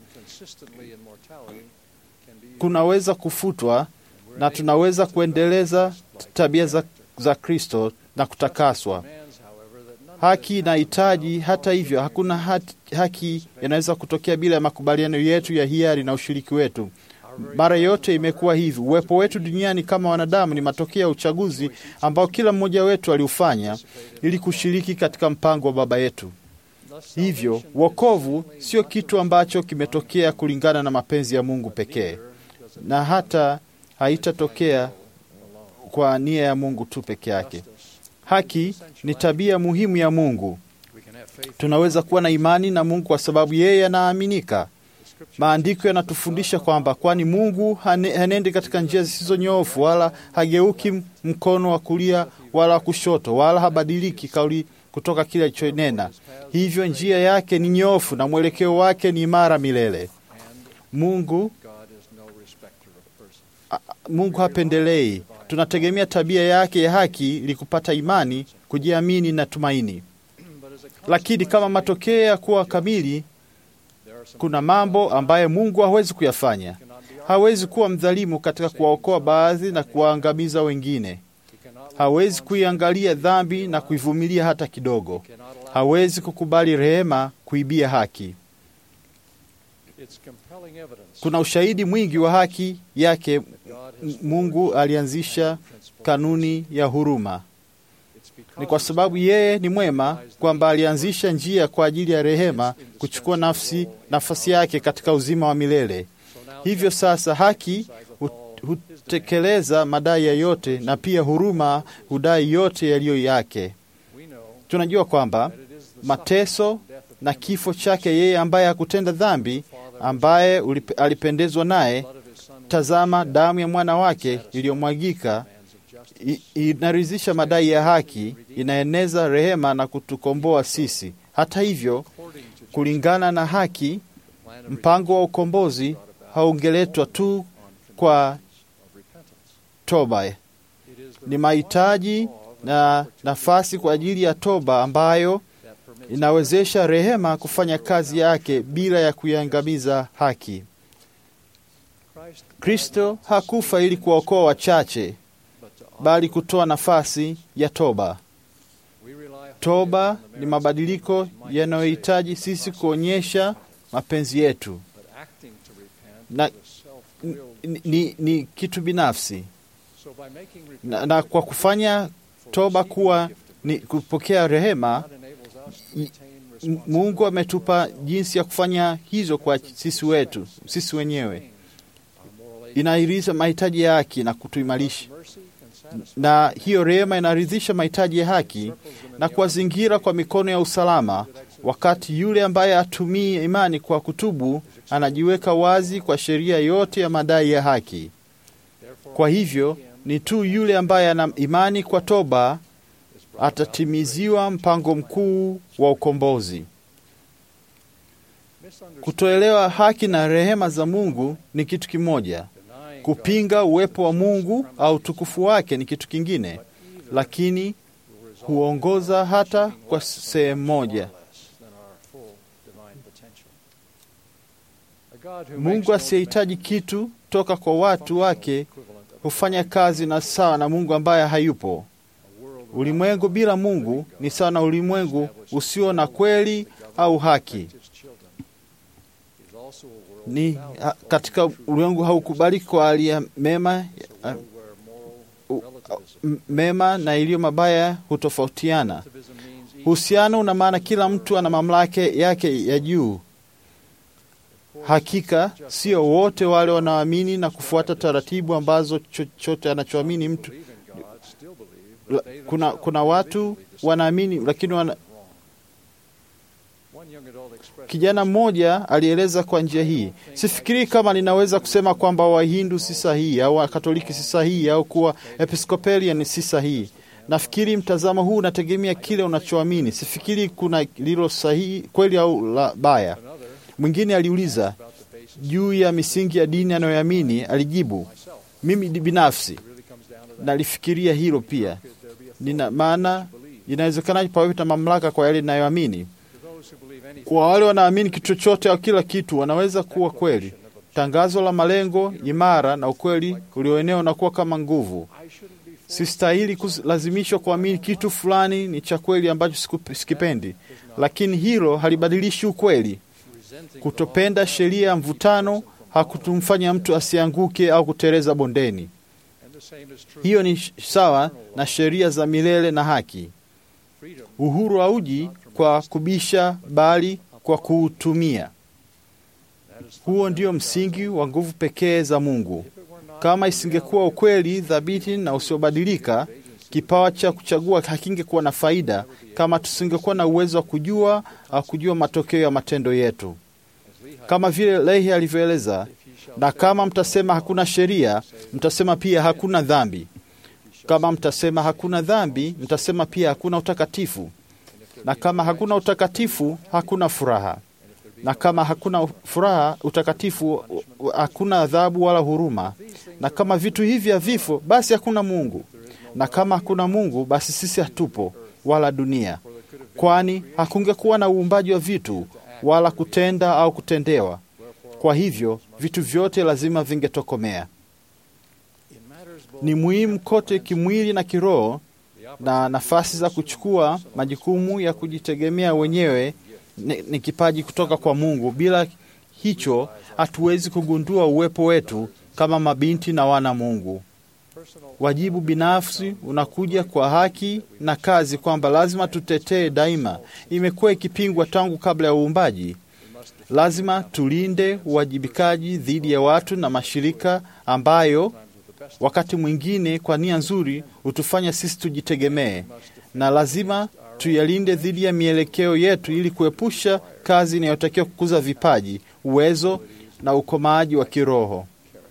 kunaweza kufutwa, na tunaweza kuendeleza tabia za, za Kristo na kutakaswa. Haki inahitaji, hata hivyo, hakuna hati, haki inaweza kutokea bila ya makubaliano yetu ya hiari na ushiriki wetu. Mara yote imekuwa hivi. Uwepo wetu duniani kama wanadamu ni matokeo ya uchaguzi ambao kila mmoja wetu aliufanya ili kushiriki katika mpango wa Baba yetu. Hivyo wokovu sio kitu ambacho kimetokea kulingana na mapenzi ya Mungu pekee, na hata haitatokea kwa nia ya Mungu tu peke yake. Haki ni tabia muhimu ya Mungu. Tunaweza kuwa na imani na Mungu kwa sababu yeye anaaminika. Maandiko yanatufundisha kwamba kwani Mungu hanendi katika njia zisizonyoofu, wala hageuki mkono wa kulia wala wa kushoto, wala habadiliki kauli kutoka kile alichonena. Hivyo njia yake ni nyoofu na mwelekeo wake ni imara milele. Mungu Mungu hapendelei. Tunategemea tabia yake ya haki ili kupata imani, kujiamini na tumaini. Lakini kama matokeo ya kuwa kamili, kuna mambo ambayo Mungu hawezi kuyafanya. Hawezi kuwa mdhalimu katika kuwaokoa baadhi na kuwaangamiza wengine. Hawezi kuiangalia dhambi na kuivumilia hata kidogo. Hawezi kukubali rehema kuibia haki. Kuna ushahidi mwingi wa haki yake. Mungu alianzisha kanuni ya huruma. Ni kwa sababu yeye ni mwema kwamba alianzisha njia kwa ajili ya rehema kuchukua nafsi nafasi yake katika uzima wa milele. Hivyo sasa haki hutekeleza madai ya yote, na pia huruma hudai yote yaliyo yake. Tunajua kwamba mateso na kifo chake yeye ambaye hakutenda dhambi, ambaye alipendezwa naye, tazama damu ya mwana wake iliyomwagika inaridhisha madai ya haki, inaeneza rehema na kutukomboa sisi. Hata hivyo, kulingana na haki, mpango wa ukombozi haungeletwa tu kwa toba. Ni mahitaji na nafasi kwa ajili ya toba ambayo inawezesha rehema kufanya kazi yake bila ya kuiangamiza haki. Kristo hakufa ili kuwaokoa wachache, bali kutoa nafasi ya toba. Toba ni mabadiliko yanayohitaji sisi kuonyesha mapenzi yetu, na ni, ni, ni kitu binafsi. Na, na kwa kufanya toba kuwa ni kupokea rehema, Mungu ametupa jinsi ya kufanya hizo kwa sisi wetu, sisi wenyewe. Inairisha mahitaji ya haki na kutuimarisha. Na hiyo rehema inaridhisha mahitaji ya haki na kuwazingira kwa mikono ya usalama, wakati yule ambaye atumii imani kwa kutubu anajiweka wazi kwa sheria yote ya madai ya haki. Kwa hivyo ni tu yule ambaye ana imani kwa toba atatimiziwa mpango mkuu wa ukombozi. Kutoelewa haki na rehema za Mungu ni kitu kimoja. Kupinga uwepo wa Mungu au tukufu wake ni kitu kingine, lakini huongoza hata kwa sehemu moja. Mungu asiyehitaji kitu toka kwa watu wake hufanya kazi na sawa na Mungu ambaye hayupo. Ulimwengu bila Mungu ni sawa na ulimwengu usio na kweli au haki. Ni ha, katika ulimwengu haukubaliki kwa hali ya mema, ha, u, mema na iliyo mabaya hutofautiana. Uhusiano una maana kila mtu ana mamlaka yake ya juu. Hakika sio wote wale wanaoamini na kufuata taratibu ambazo chochote anachoamini mtu. Kuna, kuna watu wanaamini lakini wana... Kijana mmoja alieleza kwa njia hii: sifikiri kama ninaweza kusema kwamba Wahindu si sahihi au Wakatoliki si sahihi au kuwa Episcopalian si sahihi. Nafikiri mtazamo huu unategemea kile unachoamini. Sifikiri kuna lilo sahihi kweli au la baya. Mwingine aliuliza juu ya misingi ya dini anayoamini. Alijibu, mimi binafsi nalifikiria hilo pia. Nina maana inawezekanaje pawe na mamlaka kwa yale ninayoamini? Kwa wale wanaamini kitu chochote au kila kitu wanaweza kuwa kweli. Tangazo la malengo imara na ukweli ulioenea unakuwa kama nguvu. Sistahili kulazimishwa kuamini kitu fulani ni cha kweli ambacho sikipendi, lakini hilo halibadilishi ukweli. Kutopenda sheria ya mvutano hakutumfanya mtu asianguke au kuteleza bondeni. Hiyo ni sawa na sheria za milele na haki. Uhuru hauji kwa kubisha, bali kwa kuutumia. Huo ndio msingi wa nguvu pekee za Mungu. Kama isingekuwa ukweli thabiti na usiobadilika, kipawa cha kuchagua hakingekuwa na faida, kama tusingekuwa na uwezo wa kujua au kujua matokeo ya matendo yetu. Kama vile Lehi alivyoeleza, na kama mtasema hakuna sheria, mtasema pia hakuna dhambi. Kama mtasema hakuna dhambi, mtasema pia hakuna utakatifu. Na kama hakuna utakatifu, hakuna furaha. Na kama hakuna furaha, utakatifu, hakuna adhabu wala huruma. Na kama vitu hivi havipo, basi hakuna Mungu. Na kama hakuna Mungu, basi sisi hatupo, wala dunia. Kwani hakungekuwa na uumbaji wa vitu, wala kutenda au kutendewa. Kwa hivyo, vitu vyote lazima vingetokomea. Ni muhimu kote kimwili na kiroho, na nafasi za kuchukua majukumu ya kujitegemea wenyewe ni, ni kipaji kutoka kwa Mungu. Bila hicho, hatuwezi kugundua uwepo wetu kama mabinti na wana Mungu. Wajibu binafsi unakuja kwa haki na kazi kwamba lazima tutetee daima. Imekuwa ikipingwa tangu kabla ya uumbaji. Lazima tulinde uwajibikaji dhidi ya watu na mashirika ambayo wakati mwingine kwa nia nzuri hutufanya sisi tujitegemee, na lazima tuyalinde dhidi ya mielekeo yetu ili kuepusha kazi inayotakiwa kukuza vipaji, uwezo na ukomaaji wa kiroho.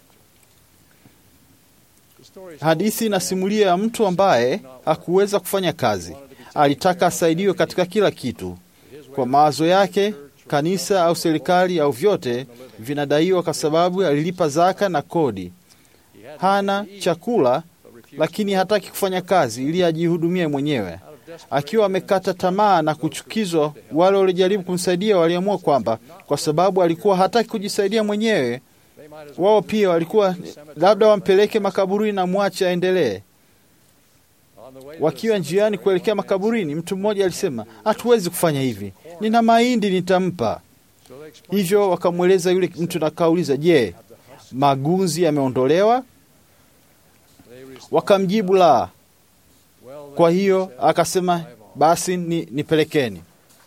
Hadithi inasimulia ya mtu ambaye hakuweza kufanya kazi. Alitaka asaidiwe katika kila kitu. Kwa mawazo yake, kanisa au serikali au vyote vinadaiwa kwa sababu alilipa zaka na kodi. Hana chakula, lakini hataki kufanya kazi ili ajihudumie mwenyewe. Akiwa amekata tamaa na kuchukizwa, wale waliojaribu kumsaidia waliamua kwamba kwa sababu alikuwa hataki kujisaidia mwenyewe, wao pia walikuwa labda wampeleke makaburini na mwache aendelee. Wakiwa njiani kuelekea makaburini, mtu mmoja alisema, hatuwezi kufanya hivi, nina mahindi nitampa. Hivyo wakamweleza yule mtu na kauliza, je, magunzi yameondolewa? Wakamjibu la. Kwa hiyo akasema, basi ni, nipelekeni.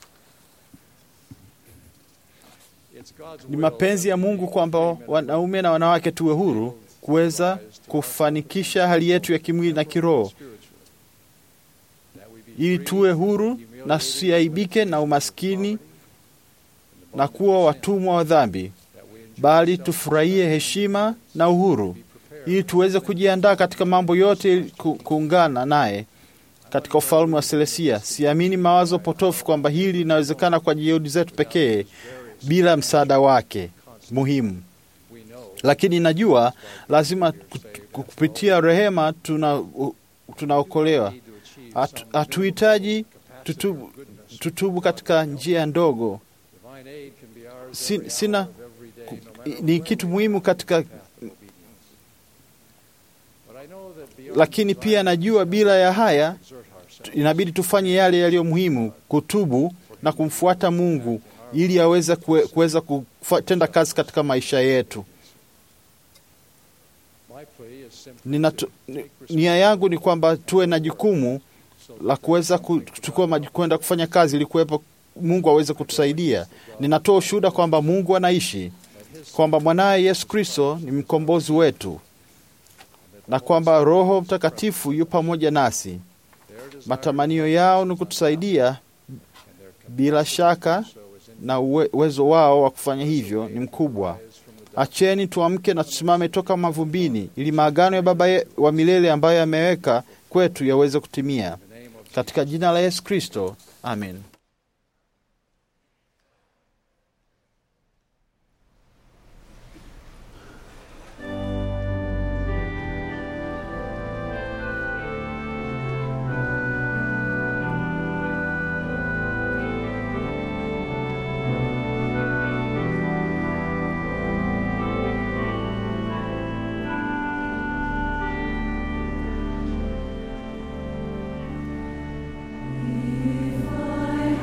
Ni mapenzi ya Mungu kwamba wanaume na wanawake tuwe huru kuweza kufanikisha hali yetu ya kimwili na kiroho, ili tuwe huru na tusiaibike na umaskini na kuwa watumwa wa dhambi, bali tufurahie heshima na uhuru, ili tuweze kujiandaa katika mambo yote ku, kuungana naye katika ufalme wa Selestia. Siamini mawazo potofu kwamba hili linawezekana kwa juhudi zetu pekee bila msaada wake muhimu. Lakini najua lazima kupitia rehema tuna tunaokolewa. Hatuhitaji tutubu, tutubu katika njia ndogo. Sin, sina ni kitu muhimu katika, lakini pia najua bila ya haya inabidi tufanye yale yaliyo muhimu, kutubu na kumfuata Mungu ili aweze kuweza kutenda kazi katika maisha yetu. Ninatu, nia yangu ni kwamba tuwe na jukumu la kuweza kuchukua kwenda kufanya kazi ili kuwepo Mungu aweze kutusaidia. Ninatoa ushuhuda kwamba Mungu anaishi, kwamba mwanaye Yesu Kristo ni mkombozi wetu, na kwamba Roho Mtakatifu yu pamoja nasi. Matamanio yao ni kutusaidia bila shaka, na uwezo wao wa kufanya hivyo ni mkubwa. Acheni tuamke na tusimame toka mavumbini ili maagano ya Baba wa milele ambayo ameweka kwetu yaweze kutimia. Katika jina la Yesu Kristo, amen. If I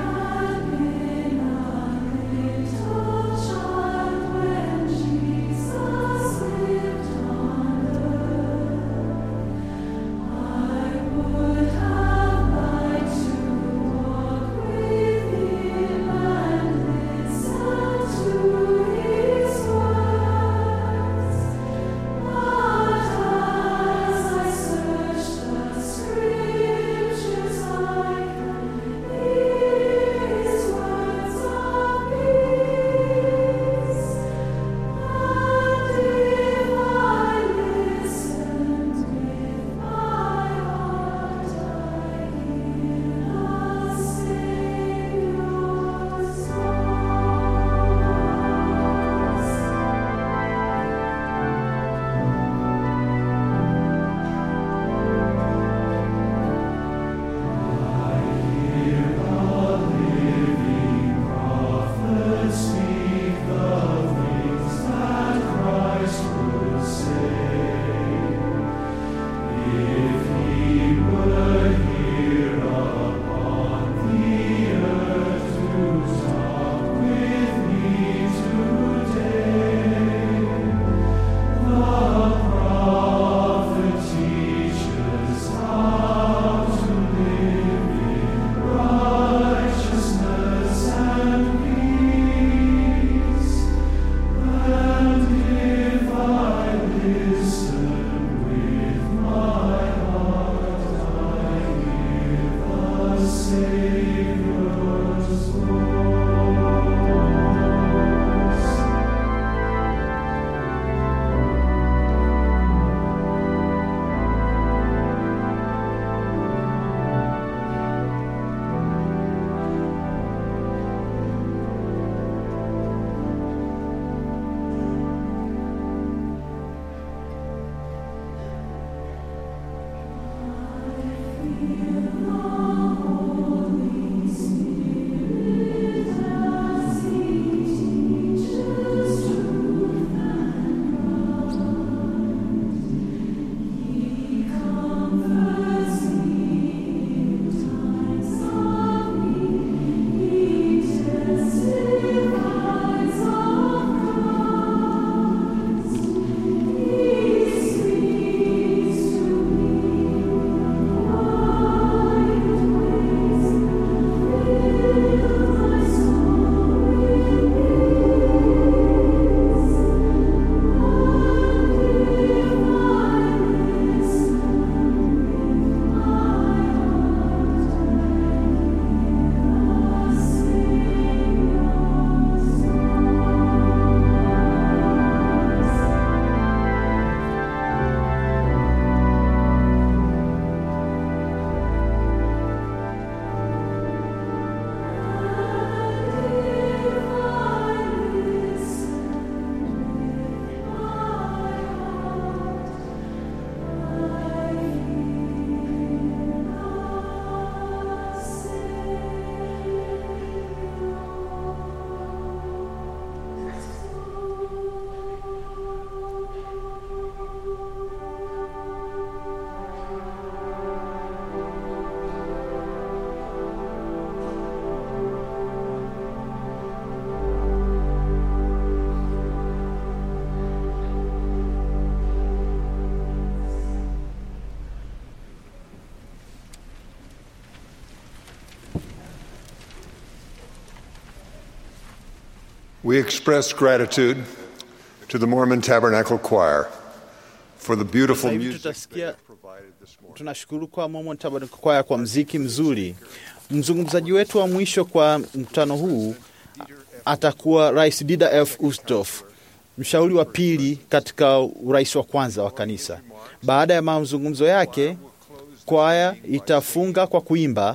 We express gratitude to the Mormon Tabernacle Choir for the beautiful music they have provided this morning. Tunashukuru kwa Mormon Tabernacle Choir kwa mziki mzuri. Mzungumzaji wetu wa mwisho kwa mkutano huu atakuwa Rais Dieter F. Uchtdorf, mshauri wa pili katika urais wa kwanza wa kanisa. Baada ya mazungumzo yake, kwaya itafunga kwa kuimba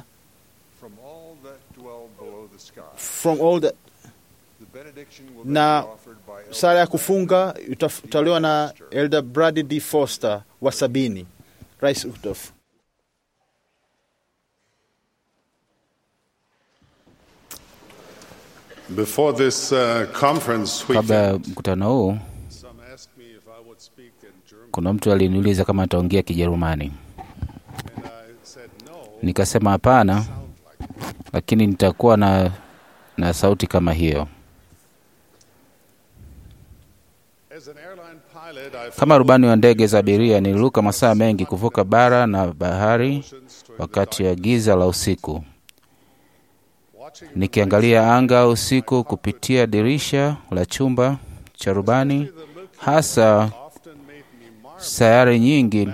From all the, na sala ya kufunga itatolewa na Elder Brady D. Foster wa sabini. Rais Uchtdorf. Before this uh, conference kabla ya mkutano huu, kuna mtu aliniuliza kama ataongea Kijerumani. Nikasema hapana, lakini nitakuwa na, na sauti kama hiyo. Kama rubani wa ndege za abiria, niliruka masaa mengi kuvuka bara na bahari wakati wa giza la usiku, nikiangalia anga usiku kupitia dirisha la chumba cha rubani, hasa sayari nyingi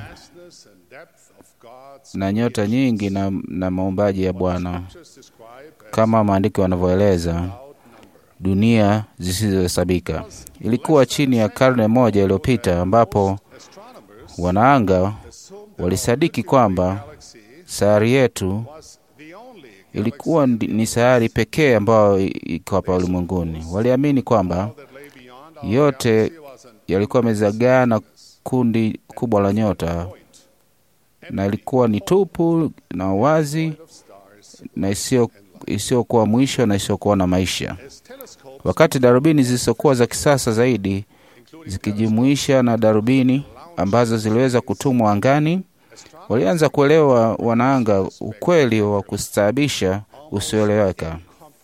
na nyota nyingi na, na maumbaji ya Bwana. Kama maandiko yanavyoeleza, dunia zisizohesabika. Ilikuwa chini ya karne moja iliyopita ambapo wanaanga walisadiki kwamba sayari yetu ilikuwa ni sayari pekee ambayo iko hapa ulimwenguni. Waliamini kwamba yote yalikuwa yamezagaa na kundi kubwa la nyota, na ilikuwa ni tupu na wazi na isio isiyokuwa mwisho na isiyokuwa na maisha. Wakati darubini zilizokuwa za kisasa zaidi, zikijumuisha na darubini ambazo ziliweza kutumwa angani, walianza kuelewa wanaanga ukweli wa kustaabisha usioeleweka.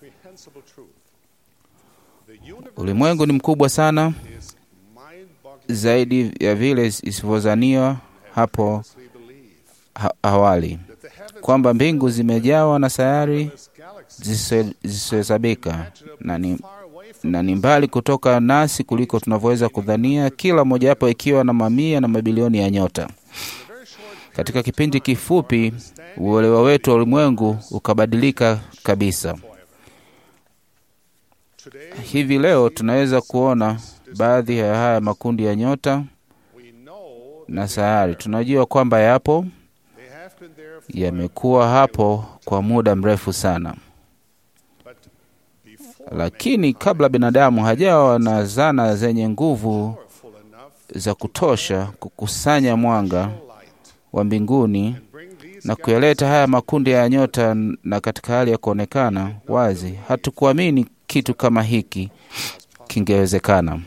Ulimwengu ni mkubwa sana, zaidi ya vile isivyozaniwa hapo ha awali, kwamba mbingu zimejawa na sayari zisizohesabika na ni, na ni mbali kutoka nasi kuliko tunavyoweza kudhania, kila moja hapo ikiwa na mamia na mabilioni ya nyota. Katika kipindi kifupi, uelewa wetu wa ulimwengu ukabadilika kabisa. Hivi leo tunaweza kuona baadhi ya haya makundi ya nyota na sayari. Tunajua kwamba yapo, yamekuwa hapo kwa muda mrefu sana. Lakini kabla binadamu hajawa na zana zenye nguvu za kutosha kukusanya mwanga wa mbinguni na kuyaleta haya makundi ya nyota na katika hali ya kuonekana wazi, hatukuamini kitu kama hiki kingewezekana.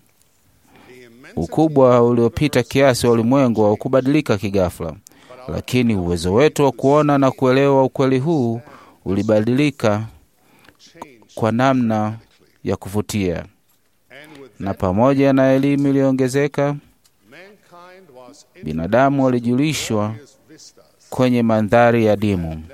Ukubwa uliopita kiasi wa ulimwengu haukubadilika kighafla, lakini uwezo wetu wa kuona na kuelewa ukweli huu ulibadilika kwa namna ya kuvutia. Na pamoja na elimu iliongezeka, binadamu walijulishwa kwenye mandhari ya dimu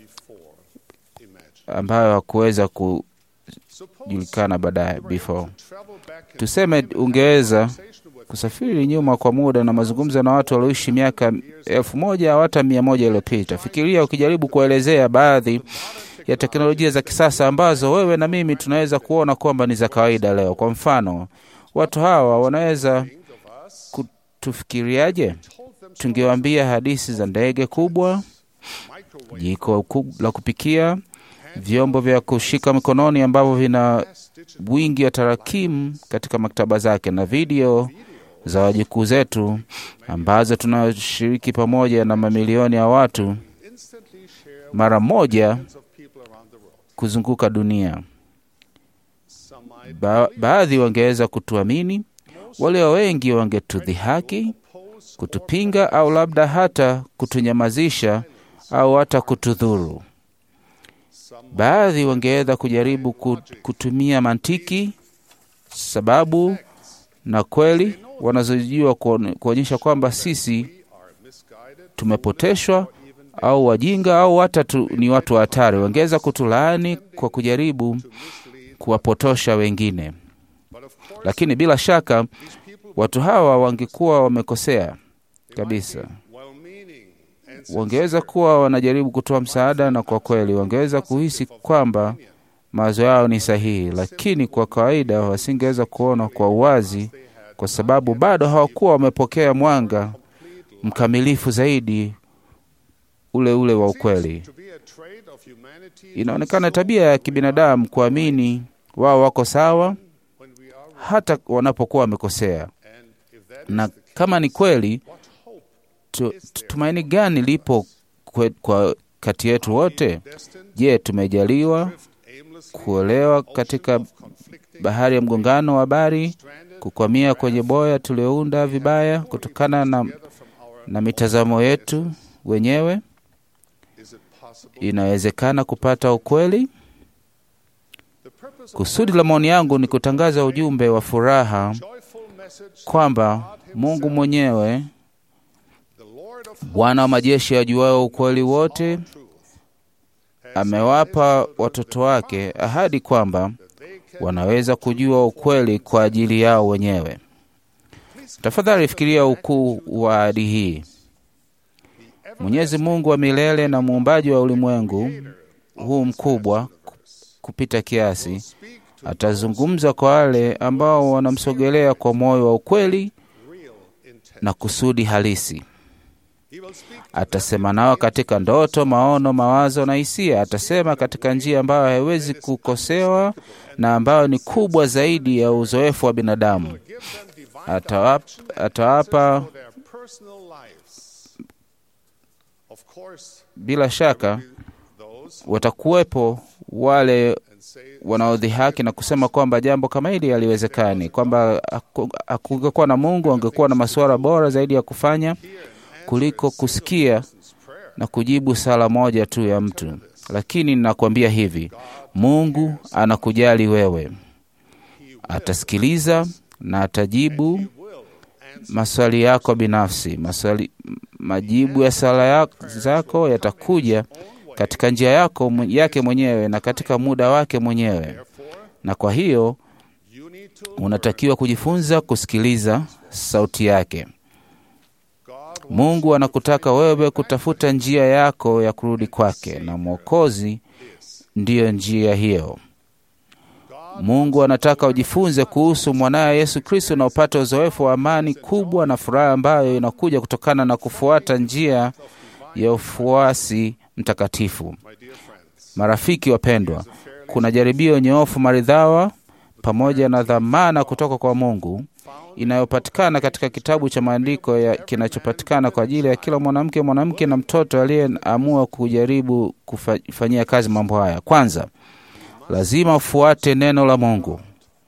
ambayo hakuweza kujulikana baadaye before. Tuseme ungeweza kusafiri nyuma kwa muda na mazungumzo na watu walioishi miaka elfu moja au hata mia moja iliyopita. Fikiria ukijaribu kuelezea baadhi ya teknolojia za kisasa ambazo wewe na mimi tunaweza kuona kwamba ni za kawaida leo. Kwa mfano, watu hawa wanaweza kutufikiriaje? Tungewaambia hadithi za ndege kubwa, jiko la kupikia, vyombo vya kushika mikononi ambavyo vina wingi wa tarakimu katika maktaba zake, na video za wajukuu zetu ambazo tunashiriki pamoja na mamilioni ya watu mara moja kuzunguka dunia. Ba baadhi wangeweza kutuamini, wale wengi wangetudhihaki, kutupinga au labda hata kutunyamazisha au hata kutudhuru. Baadhi wangeweza kujaribu kutumia mantiki, sababu na kweli wanazojua kuonyesha kwamba sisi tumepoteshwa au wajinga au hata tu, ni watu hatari. Wangeweza kutulaani kwa kujaribu kuwapotosha wengine. Lakini bila shaka watu hawa wangekuwa wamekosea kabisa. Wangeweza kuwa wanajaribu kutoa msaada, na kwa kweli wangeweza kuhisi kwamba mawazo yao ni sahihi, lakini kwa kawaida wasingeweza kuona kwa uwazi, kwa sababu bado hawakuwa wamepokea mwanga mkamilifu zaidi ule ule wa ukweli. Inaonekana tabia ya kibinadamu kuamini wao wako sawa hata wanapokuwa wamekosea. Na kama ni kweli, tu, tumaini gani lipo kwe, kwa kati yetu wote? Je, tumejaliwa kuolewa katika bahari ya mgongano wa habari, kukwamia kwenye boya tuliounda vibaya kutokana na, na mitazamo yetu wenyewe? Inawezekana kupata ukweli? Kusudi la maoni yangu ni kutangaza ujumbe wa furaha kwamba Mungu mwenyewe, Bwana wa majeshi ajuao ukweli wote, amewapa watoto wake ahadi kwamba wanaweza kujua ukweli kwa ajili yao wenyewe. Tafadhali fikiria ukuu wa ahadi hii. Mwenyezi Mungu wa milele na muumbaji wa ulimwengu huu mkubwa kupita kiasi atazungumza kwa wale ambao wanamsogelea kwa moyo wa ukweli na kusudi halisi. Atasema nao katika ndoto, maono, mawazo na hisia. Atasema katika njia ambayo haiwezi kukosewa na ambayo ni kubwa zaidi ya uzoefu wa binadamu. Atawapa, atawapa bila shaka watakuwepo wale wanaodhihaki na kusema kwamba jambo kama hili haliwezekani, kwamba hakungekuwa na Mungu, angekuwa na masuala bora zaidi ya kufanya kuliko kusikia na kujibu sala moja tu ya mtu. Lakini ninakwambia hivi, Mungu anakujali wewe. Atasikiliza na atajibu maswali yako binafsi. Maswali, majibu ya sala zako yatakuja katika njia yako yake mwenyewe na katika muda wake mwenyewe. Na kwa hiyo unatakiwa kujifunza kusikiliza sauti yake. Mungu anakutaka wewe kutafuta njia yako ya kurudi kwake, na Mwokozi ndiyo njia hiyo. Mungu anataka ujifunze kuhusu mwanaye Yesu Kristo na upate uzoefu wa amani kubwa na furaha ambayo inakuja kutokana na kufuata njia ya ufuasi mtakatifu. Marafiki wapendwa, kuna jaribio nyoofu maridhawa pamoja na dhamana kutoka kwa Mungu inayopatikana katika kitabu cha maandiko ya kinachopatikana kwa ajili ya kila mwanamke, mwanamke na mtoto aliyeamua kujaribu kufanyia kazi mambo haya. Kwanza, lazima ufuate neno la Mungu.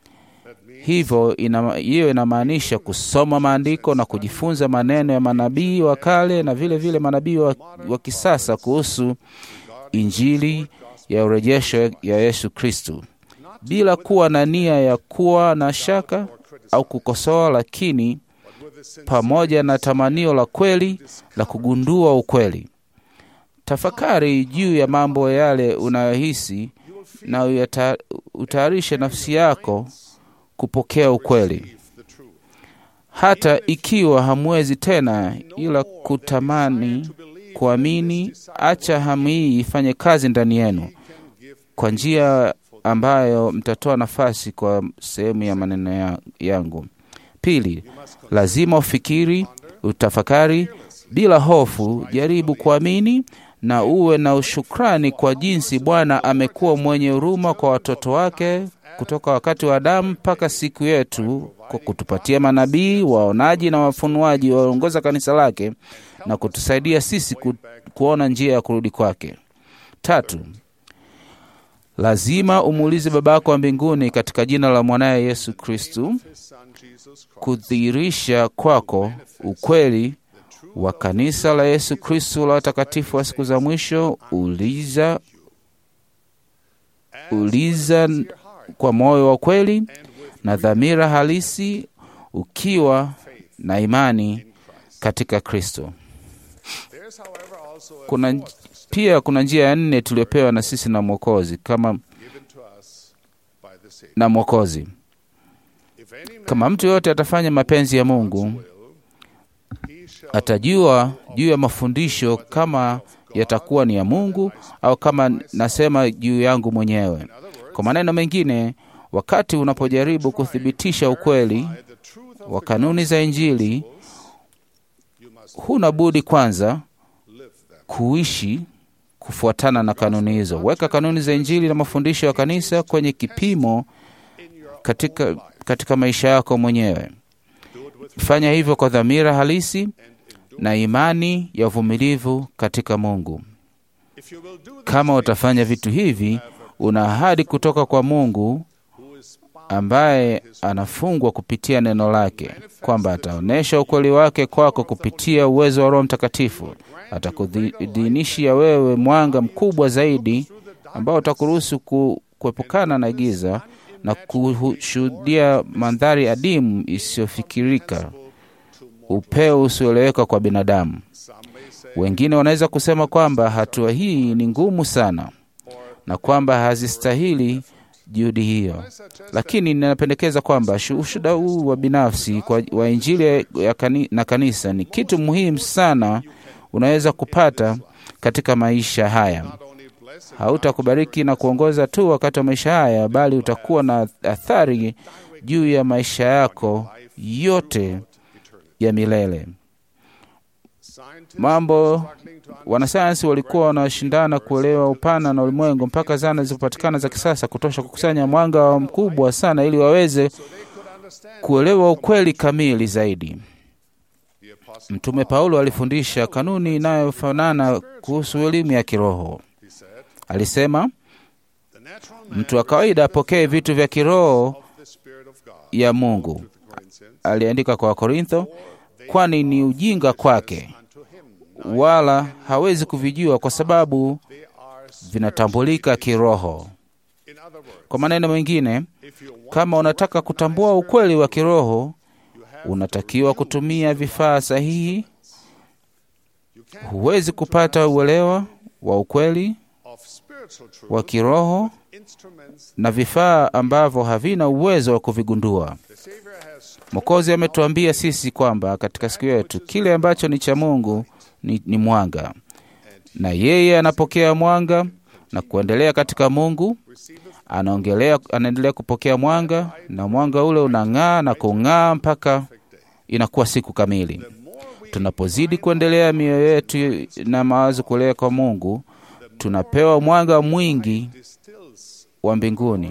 Hivyo hiyo inamaanisha kusoma maandiko na kujifunza maneno ya manabii wa kale na vile vile manabii wa, wa kisasa kuhusu Injili ya urejesho ya Yesu Kristo, bila kuwa na nia ya kuwa na shaka au kukosoa, lakini pamoja na tamanio la kweli la kugundua ukweli. Tafakari juu ya mambo yale unayohisi na utayarishe nafsi yako kupokea ukweli. Hata ikiwa hamwezi tena ila kutamani kuamini, acha hamu hii ifanye kazi ndani yenu kwa njia ambayo mtatoa nafasi kwa sehemu ya maneno ya, yangu. Pili, lazima ufikiri, utafakari bila hofu, jaribu kuamini na uwe na ushukrani kwa jinsi Bwana amekuwa mwenye huruma kwa watoto wake kutoka wakati wa Adamu mpaka siku yetu, kwa kutupatia manabii, waonaji na wafunuaji waongoza kanisa lake na kutusaidia sisi ku, kuona njia ya kurudi kwake. Tatu, lazima umuulize Babako wa mbinguni katika jina la mwanaye Yesu Kristo kudhihirisha kwako ukweli wa kanisa la Yesu Kristo la watakatifu wa siku za mwisho. Uliza, uliza kwa moyo wa kweli na dhamira halisi, ukiwa na imani katika Kristo. Kuna pia kuna njia ya nne tuliyopewa na sisi na Mwokozi kama na Mwokozi. Kama mtu yote atafanya mapenzi ya Mungu, atajua juu ya mafundisho kama yatakuwa ni ya Mungu au kama nasema juu yangu mwenyewe. Kwa maneno mengine, wakati unapojaribu kuthibitisha ukweli wa kanuni za Injili, huna budi kwanza kuishi kufuatana na kanuni hizo. Weka kanuni za Injili na mafundisho ya kanisa kwenye kipimo katika, katika maisha yako mwenyewe. Fanya hivyo kwa dhamira halisi na imani ya uvumilivu katika Mungu. Kama utafanya vitu hivi, una ahadi kutoka kwa Mungu ambaye anafungwa kupitia neno lake, kwamba ataonesha ukweli wake kwako kupitia uwezo wa Roho Mtakatifu. Atakudhinishia wewe mwanga mkubwa zaidi ambao utakuruhusu ku, kuepukana na giza na kushuhudia mandhari adimu isiyofikirika, upeo usioeleweka kwa binadamu. Wengine wanaweza kusema kwamba hatua hii ni ngumu sana na kwamba hazistahili juhudi hiyo, lakini ninapendekeza kwamba ushuhuda huu wa binafsi kwa wa Injili ya kani, na kanisa ni kitu muhimu sana unaweza kupata katika maisha haya. Hautakubariki na kuongoza tu wakati wa maisha haya, bali utakuwa na athari juu ya maisha yako yote ya milele. Mambo wanasayansi walikuwa wanashindana kuelewa upana na ulimwengu mpaka zana zilizopatikana za kisasa kutosha kukusanya mwanga mkubwa sana ili waweze kuelewa ukweli kamili zaidi. Mtume Paulo alifundisha kanuni inayofanana kuhusu elimu ya kiroho. Alisema, mtu wa kawaida apokee vitu vya kiroho ya Mungu. Aliandika kwa Korintho, kwani ni ujinga kwake, wala hawezi kuvijua kwa sababu vinatambulika kiroho. Kwa maneno mengine, kama unataka kutambua ukweli wa kiroho, unatakiwa kutumia vifaa sahihi. Huwezi kupata uelewa wa ukweli wa kiroho na vifaa ambavyo havina uwezo wa kuvigundua. Mwokozi ametuambia sisi kwamba katika siku yetu kile ambacho ni cha Mungu ni, ni mwanga, na yeye anapokea mwanga na kuendelea katika Mungu. Anaongelea, anaendelea kupokea mwanga, na mwanga ule unang'aa na kung'aa mpaka inakuwa siku kamili. Tunapozidi kuendelea mioyo yetu na mawazo kulea kwa Mungu, tunapewa mwanga mwingi wa mbinguni,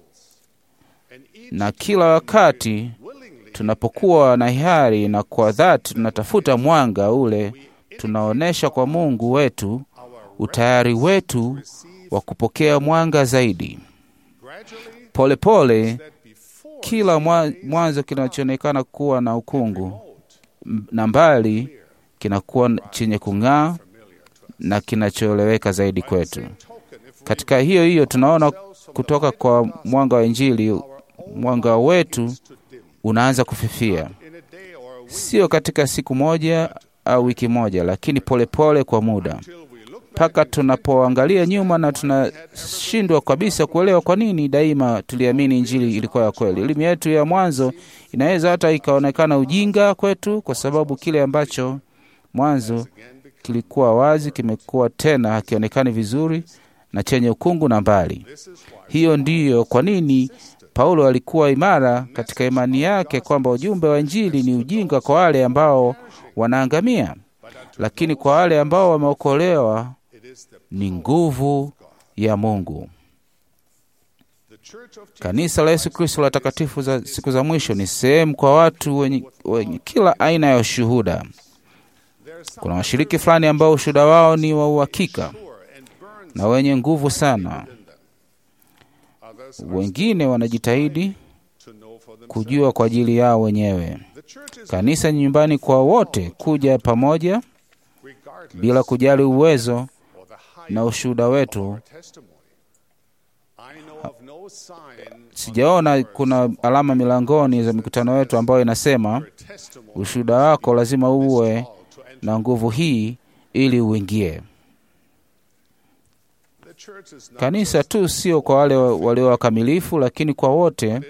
na kila wakati tunapokuwa na hiari na kwa dhati tunatafuta mwanga ule, tunaonesha kwa Mungu wetu utayari wetu wa kupokea mwanga zaidi. Pole pole, kila mwanzo kinachoonekana kuwa na ukungu na mbali kinakuwa chenye kung'aa na kinachoeleweka zaidi kwetu. Katika hiyo hiyo tunaona kutoka kwa mwanga wa Injili, mwanga wetu unaanza kufifia, sio katika siku moja au wiki moja, lakini polepole pole kwa muda, mpaka tunapoangalia nyuma na tunashindwa kabisa kuelewa kwa nini daima tuliamini Injili ilikuwa ya kweli. Elimu yetu ya mwanzo inaweza hata ikaonekana ujinga kwetu, kwa sababu kile ambacho mwanzo kilikuwa wazi kimekuwa tena hakionekani vizuri na chenye ukungu na mbali. Hiyo ndiyo kwa nini Paulo alikuwa imara katika imani yake kwamba ujumbe wa Injili ni ujinga kwa wale ambao wanaangamia, lakini kwa wale ambao wameokolewa ni nguvu ya Mungu. Kanisa la Yesu Kristo la takatifu za siku za mwisho ni sehemu kwa watu wenye, wenye kila aina ya ushuhuda. Kuna washiriki fulani ambao ushuhuda wao ni wa uhakika na wenye nguvu sana. Wengine wanajitahidi kujua kwa ajili yao wenyewe. Kanisa ni nyumbani kwa wote kuja pamoja bila kujali uwezo na ushuhuda wetu. Sijaona kuna alama milangoni za mikutano yetu ambayo inasema ushuhuda wako lazima uwe na nguvu hii ili uingie. Kanisa tu sio kwa wale walio wakamilifu, lakini kwa wote,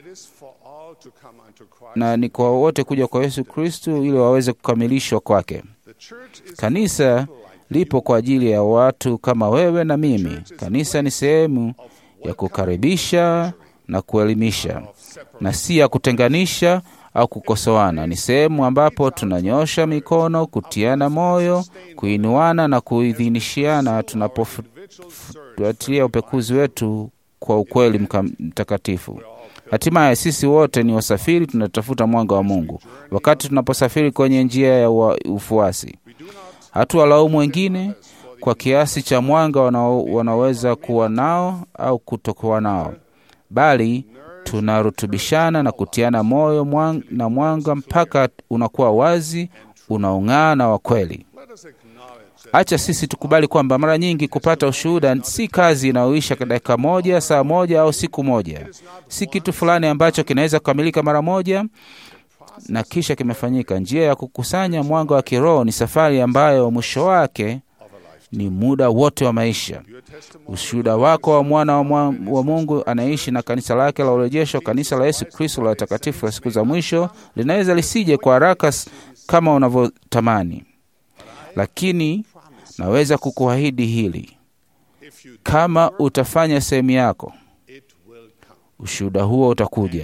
na ni kwa wote kuja kwa Yesu Kristo ili waweze kukamilishwa kwake. Kanisa lipo kwa ajili ya watu kama wewe na mimi. Kanisa ni sehemu ya kukaribisha na kuelimisha, na si ya kutenganisha au kukosoana. Ni sehemu ambapo tunanyosha mikono, kutiana moyo, kuinuana na kuidhinishiana tunapofuatilia upekuzi wetu kwa ukweli mtakatifu. Hatimaye sisi wote ni wasafiri, tunatafuta mwanga wa Mungu wakati tunaposafiri kwenye njia ya ufuasi. Hatuwalaumu wengine kwa kiasi cha mwanga wanaweza kuwa nao au kutokuwa nao, bali tunarutubishana na kutiana moyo mwang, na mwanga mpaka unakuwa wazi, unaong'aa na wa kweli. Acha sisi tukubali kwamba mara nyingi kupata ushuhuda si kazi inayoisha dakika moja, saa moja au siku moja. Si kitu fulani ambacho kinaweza kukamilika mara moja na kisha kimefanyika. Njia ya kukusanya mwanga wa kiroho ni safari ambayo mwisho wake ni muda wote wa maisha. Ushuhuda wako wa mwana wa, mwa, wa Mungu anaishi na kanisa lake la urejesho, kanisa la Yesu Kristo la watakatifu la siku za mwisho, linaweza lisije kwa haraka kama unavyotamani, lakini naweza kukuahidi hili: kama utafanya sehemu yako, ushuhuda huo utakuja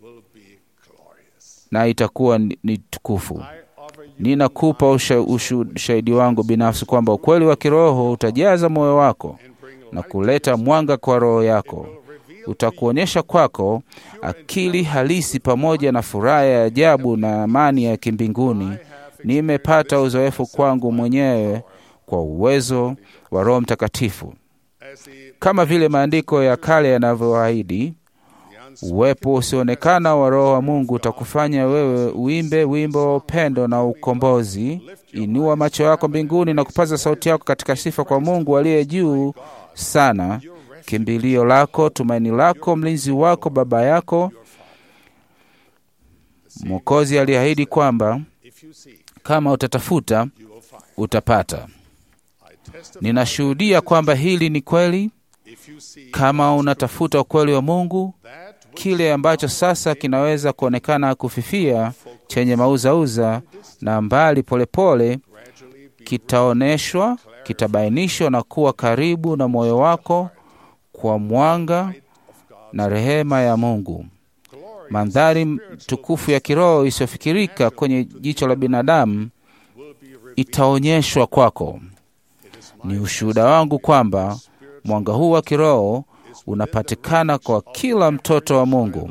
na itakuwa ni tukufu. Ninakupa ushahidi wangu binafsi kwamba ukweli wa kiroho utajaza moyo wako na kuleta mwanga kwa roho yako. Utakuonyesha kwako akili halisi pamoja na furaha ya ajabu na amani ya kimbinguni. Nimepata uzoefu kwangu mwenyewe kwa uwezo wa Roho Mtakatifu. Kama vile maandiko ya kale yanavyoahidi, uwepo usionekana wa Roho wa Mungu utakufanya wewe uimbe wimbo wa upendo na ukombozi. Inua macho yako mbinguni na kupaza sauti yako katika sifa kwa Mungu aliye juu sana, kimbilio lako, tumaini lako, mlinzi wako, baba yako. Mwokozi aliahidi kwamba kama utatafuta utapata. Ninashuhudia kwamba hili ni kweli. Kama unatafuta ukweli wa Mungu, kile ambacho sasa kinaweza kuonekana kufifia, chenye mauzauza na mbali, polepole kitaoneshwa, kitabainishwa na kuwa karibu na moyo wako kwa mwanga na rehema ya Mungu. Mandhari tukufu ya kiroho isiyofikirika kwenye jicho la binadamu itaonyeshwa kwako. Ni ushuhuda wangu kwamba mwanga huu wa kiroho unapatikana kwa kila mtoto wa Mungu.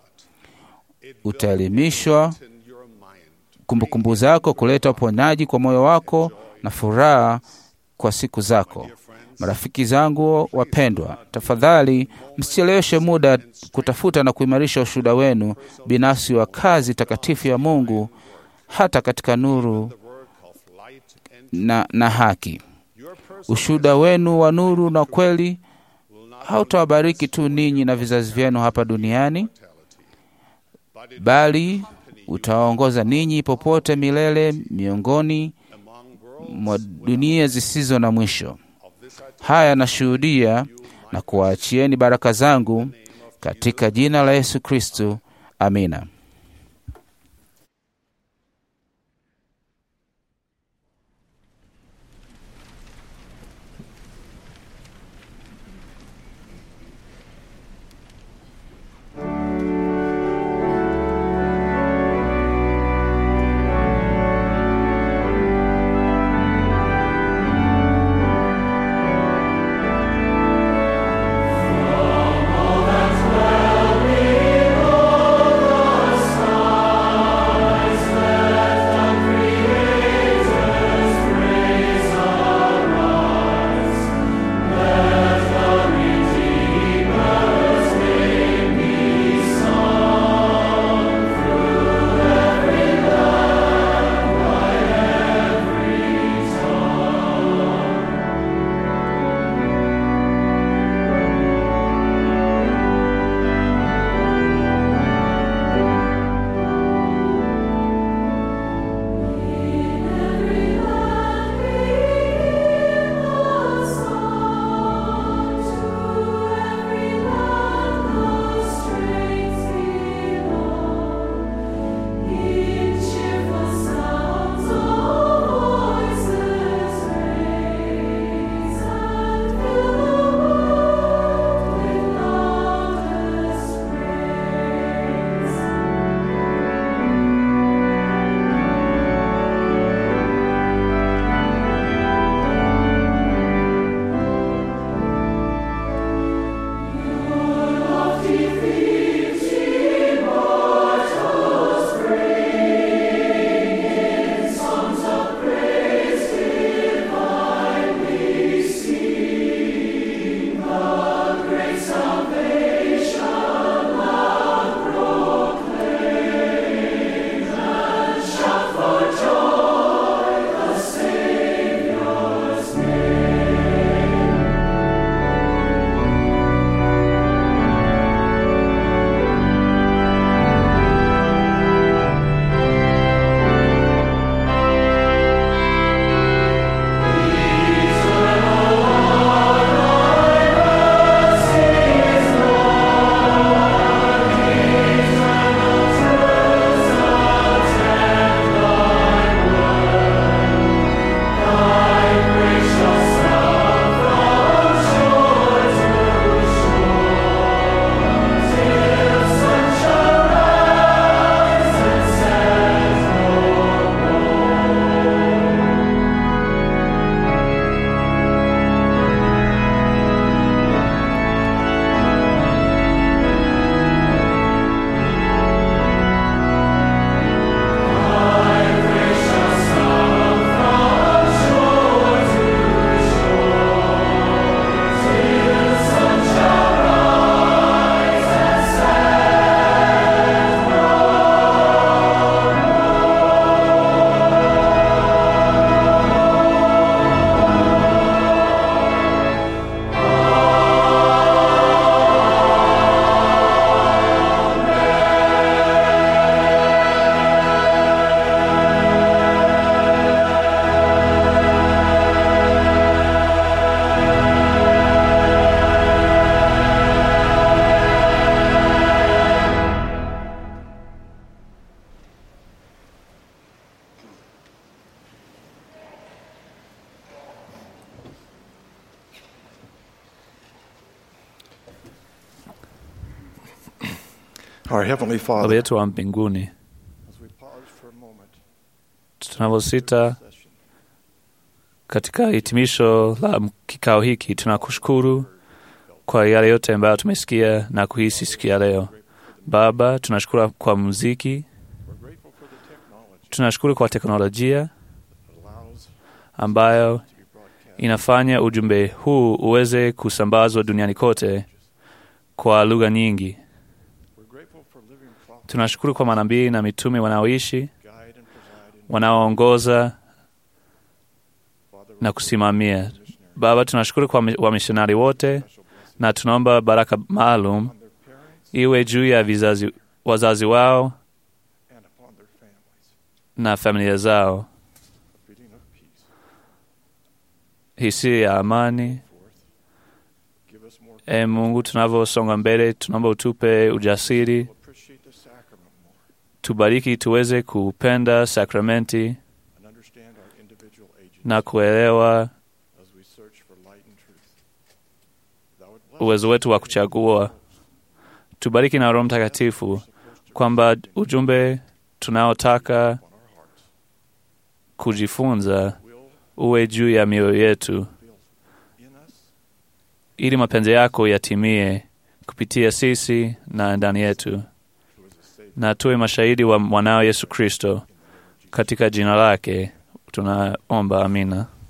Utaelimishwa kumbukumbu zako, kuleta uponyaji kwa moyo wako na furaha kwa siku zako. Marafiki zangu wapendwa, tafadhali msicheleweshe muda kutafuta na kuimarisha ushuhuda wenu binafsi wa kazi takatifu ya Mungu, hata katika nuru na, na haki. Ushuhuda wenu wa nuru na kweli hautawabariki tu ninyi na vizazi vyenu hapa duniani, bali utawaongoza ninyi popote milele miongoni mwa dunia zisizo na mwisho. Haya nashuhudia na kuwaachieni baraka zangu katika jina la Yesu Kristo. Amina. All that well we know Our Heavenly Baba Father, yetu wa mbinguni, tunavyosita katika hitimisho la kikao hiki, tunakushukuru kwa yale yote ambayo tumesikia na kuhisi siku ya leo. Baba, tunashukuru kwa muziki, tunashukuru kwa teknolojia ambayo inafanya ujumbe huu uweze kusambazwa duniani kote kwa lugha nyingi. Tunashukuru kwa manabii na mitume wanaoishi, wanaoongoza na kusimamia. Baba, tunashukuru kwa wamishonari wote, na tunaomba baraka maalum iwe juu ya vizazi, wazazi wao na familia zao. Hisia ya amani. E Mungu, tunavyosonga mbele, tunaomba utupe ujasiri, tubariki tuweze kupenda sakramenti na kuelewa uwezo wetu wa kuchagua. Tubariki na Roho Mtakatifu kwamba ujumbe tunaotaka kujifunza uwe juu ya mioyo yetu, ili mapenzi yako yatimie kupitia sisi na ndani yetu, na tuwe mashahidi wa mwanao Yesu Kristo. Katika jina lake tunaomba, amina.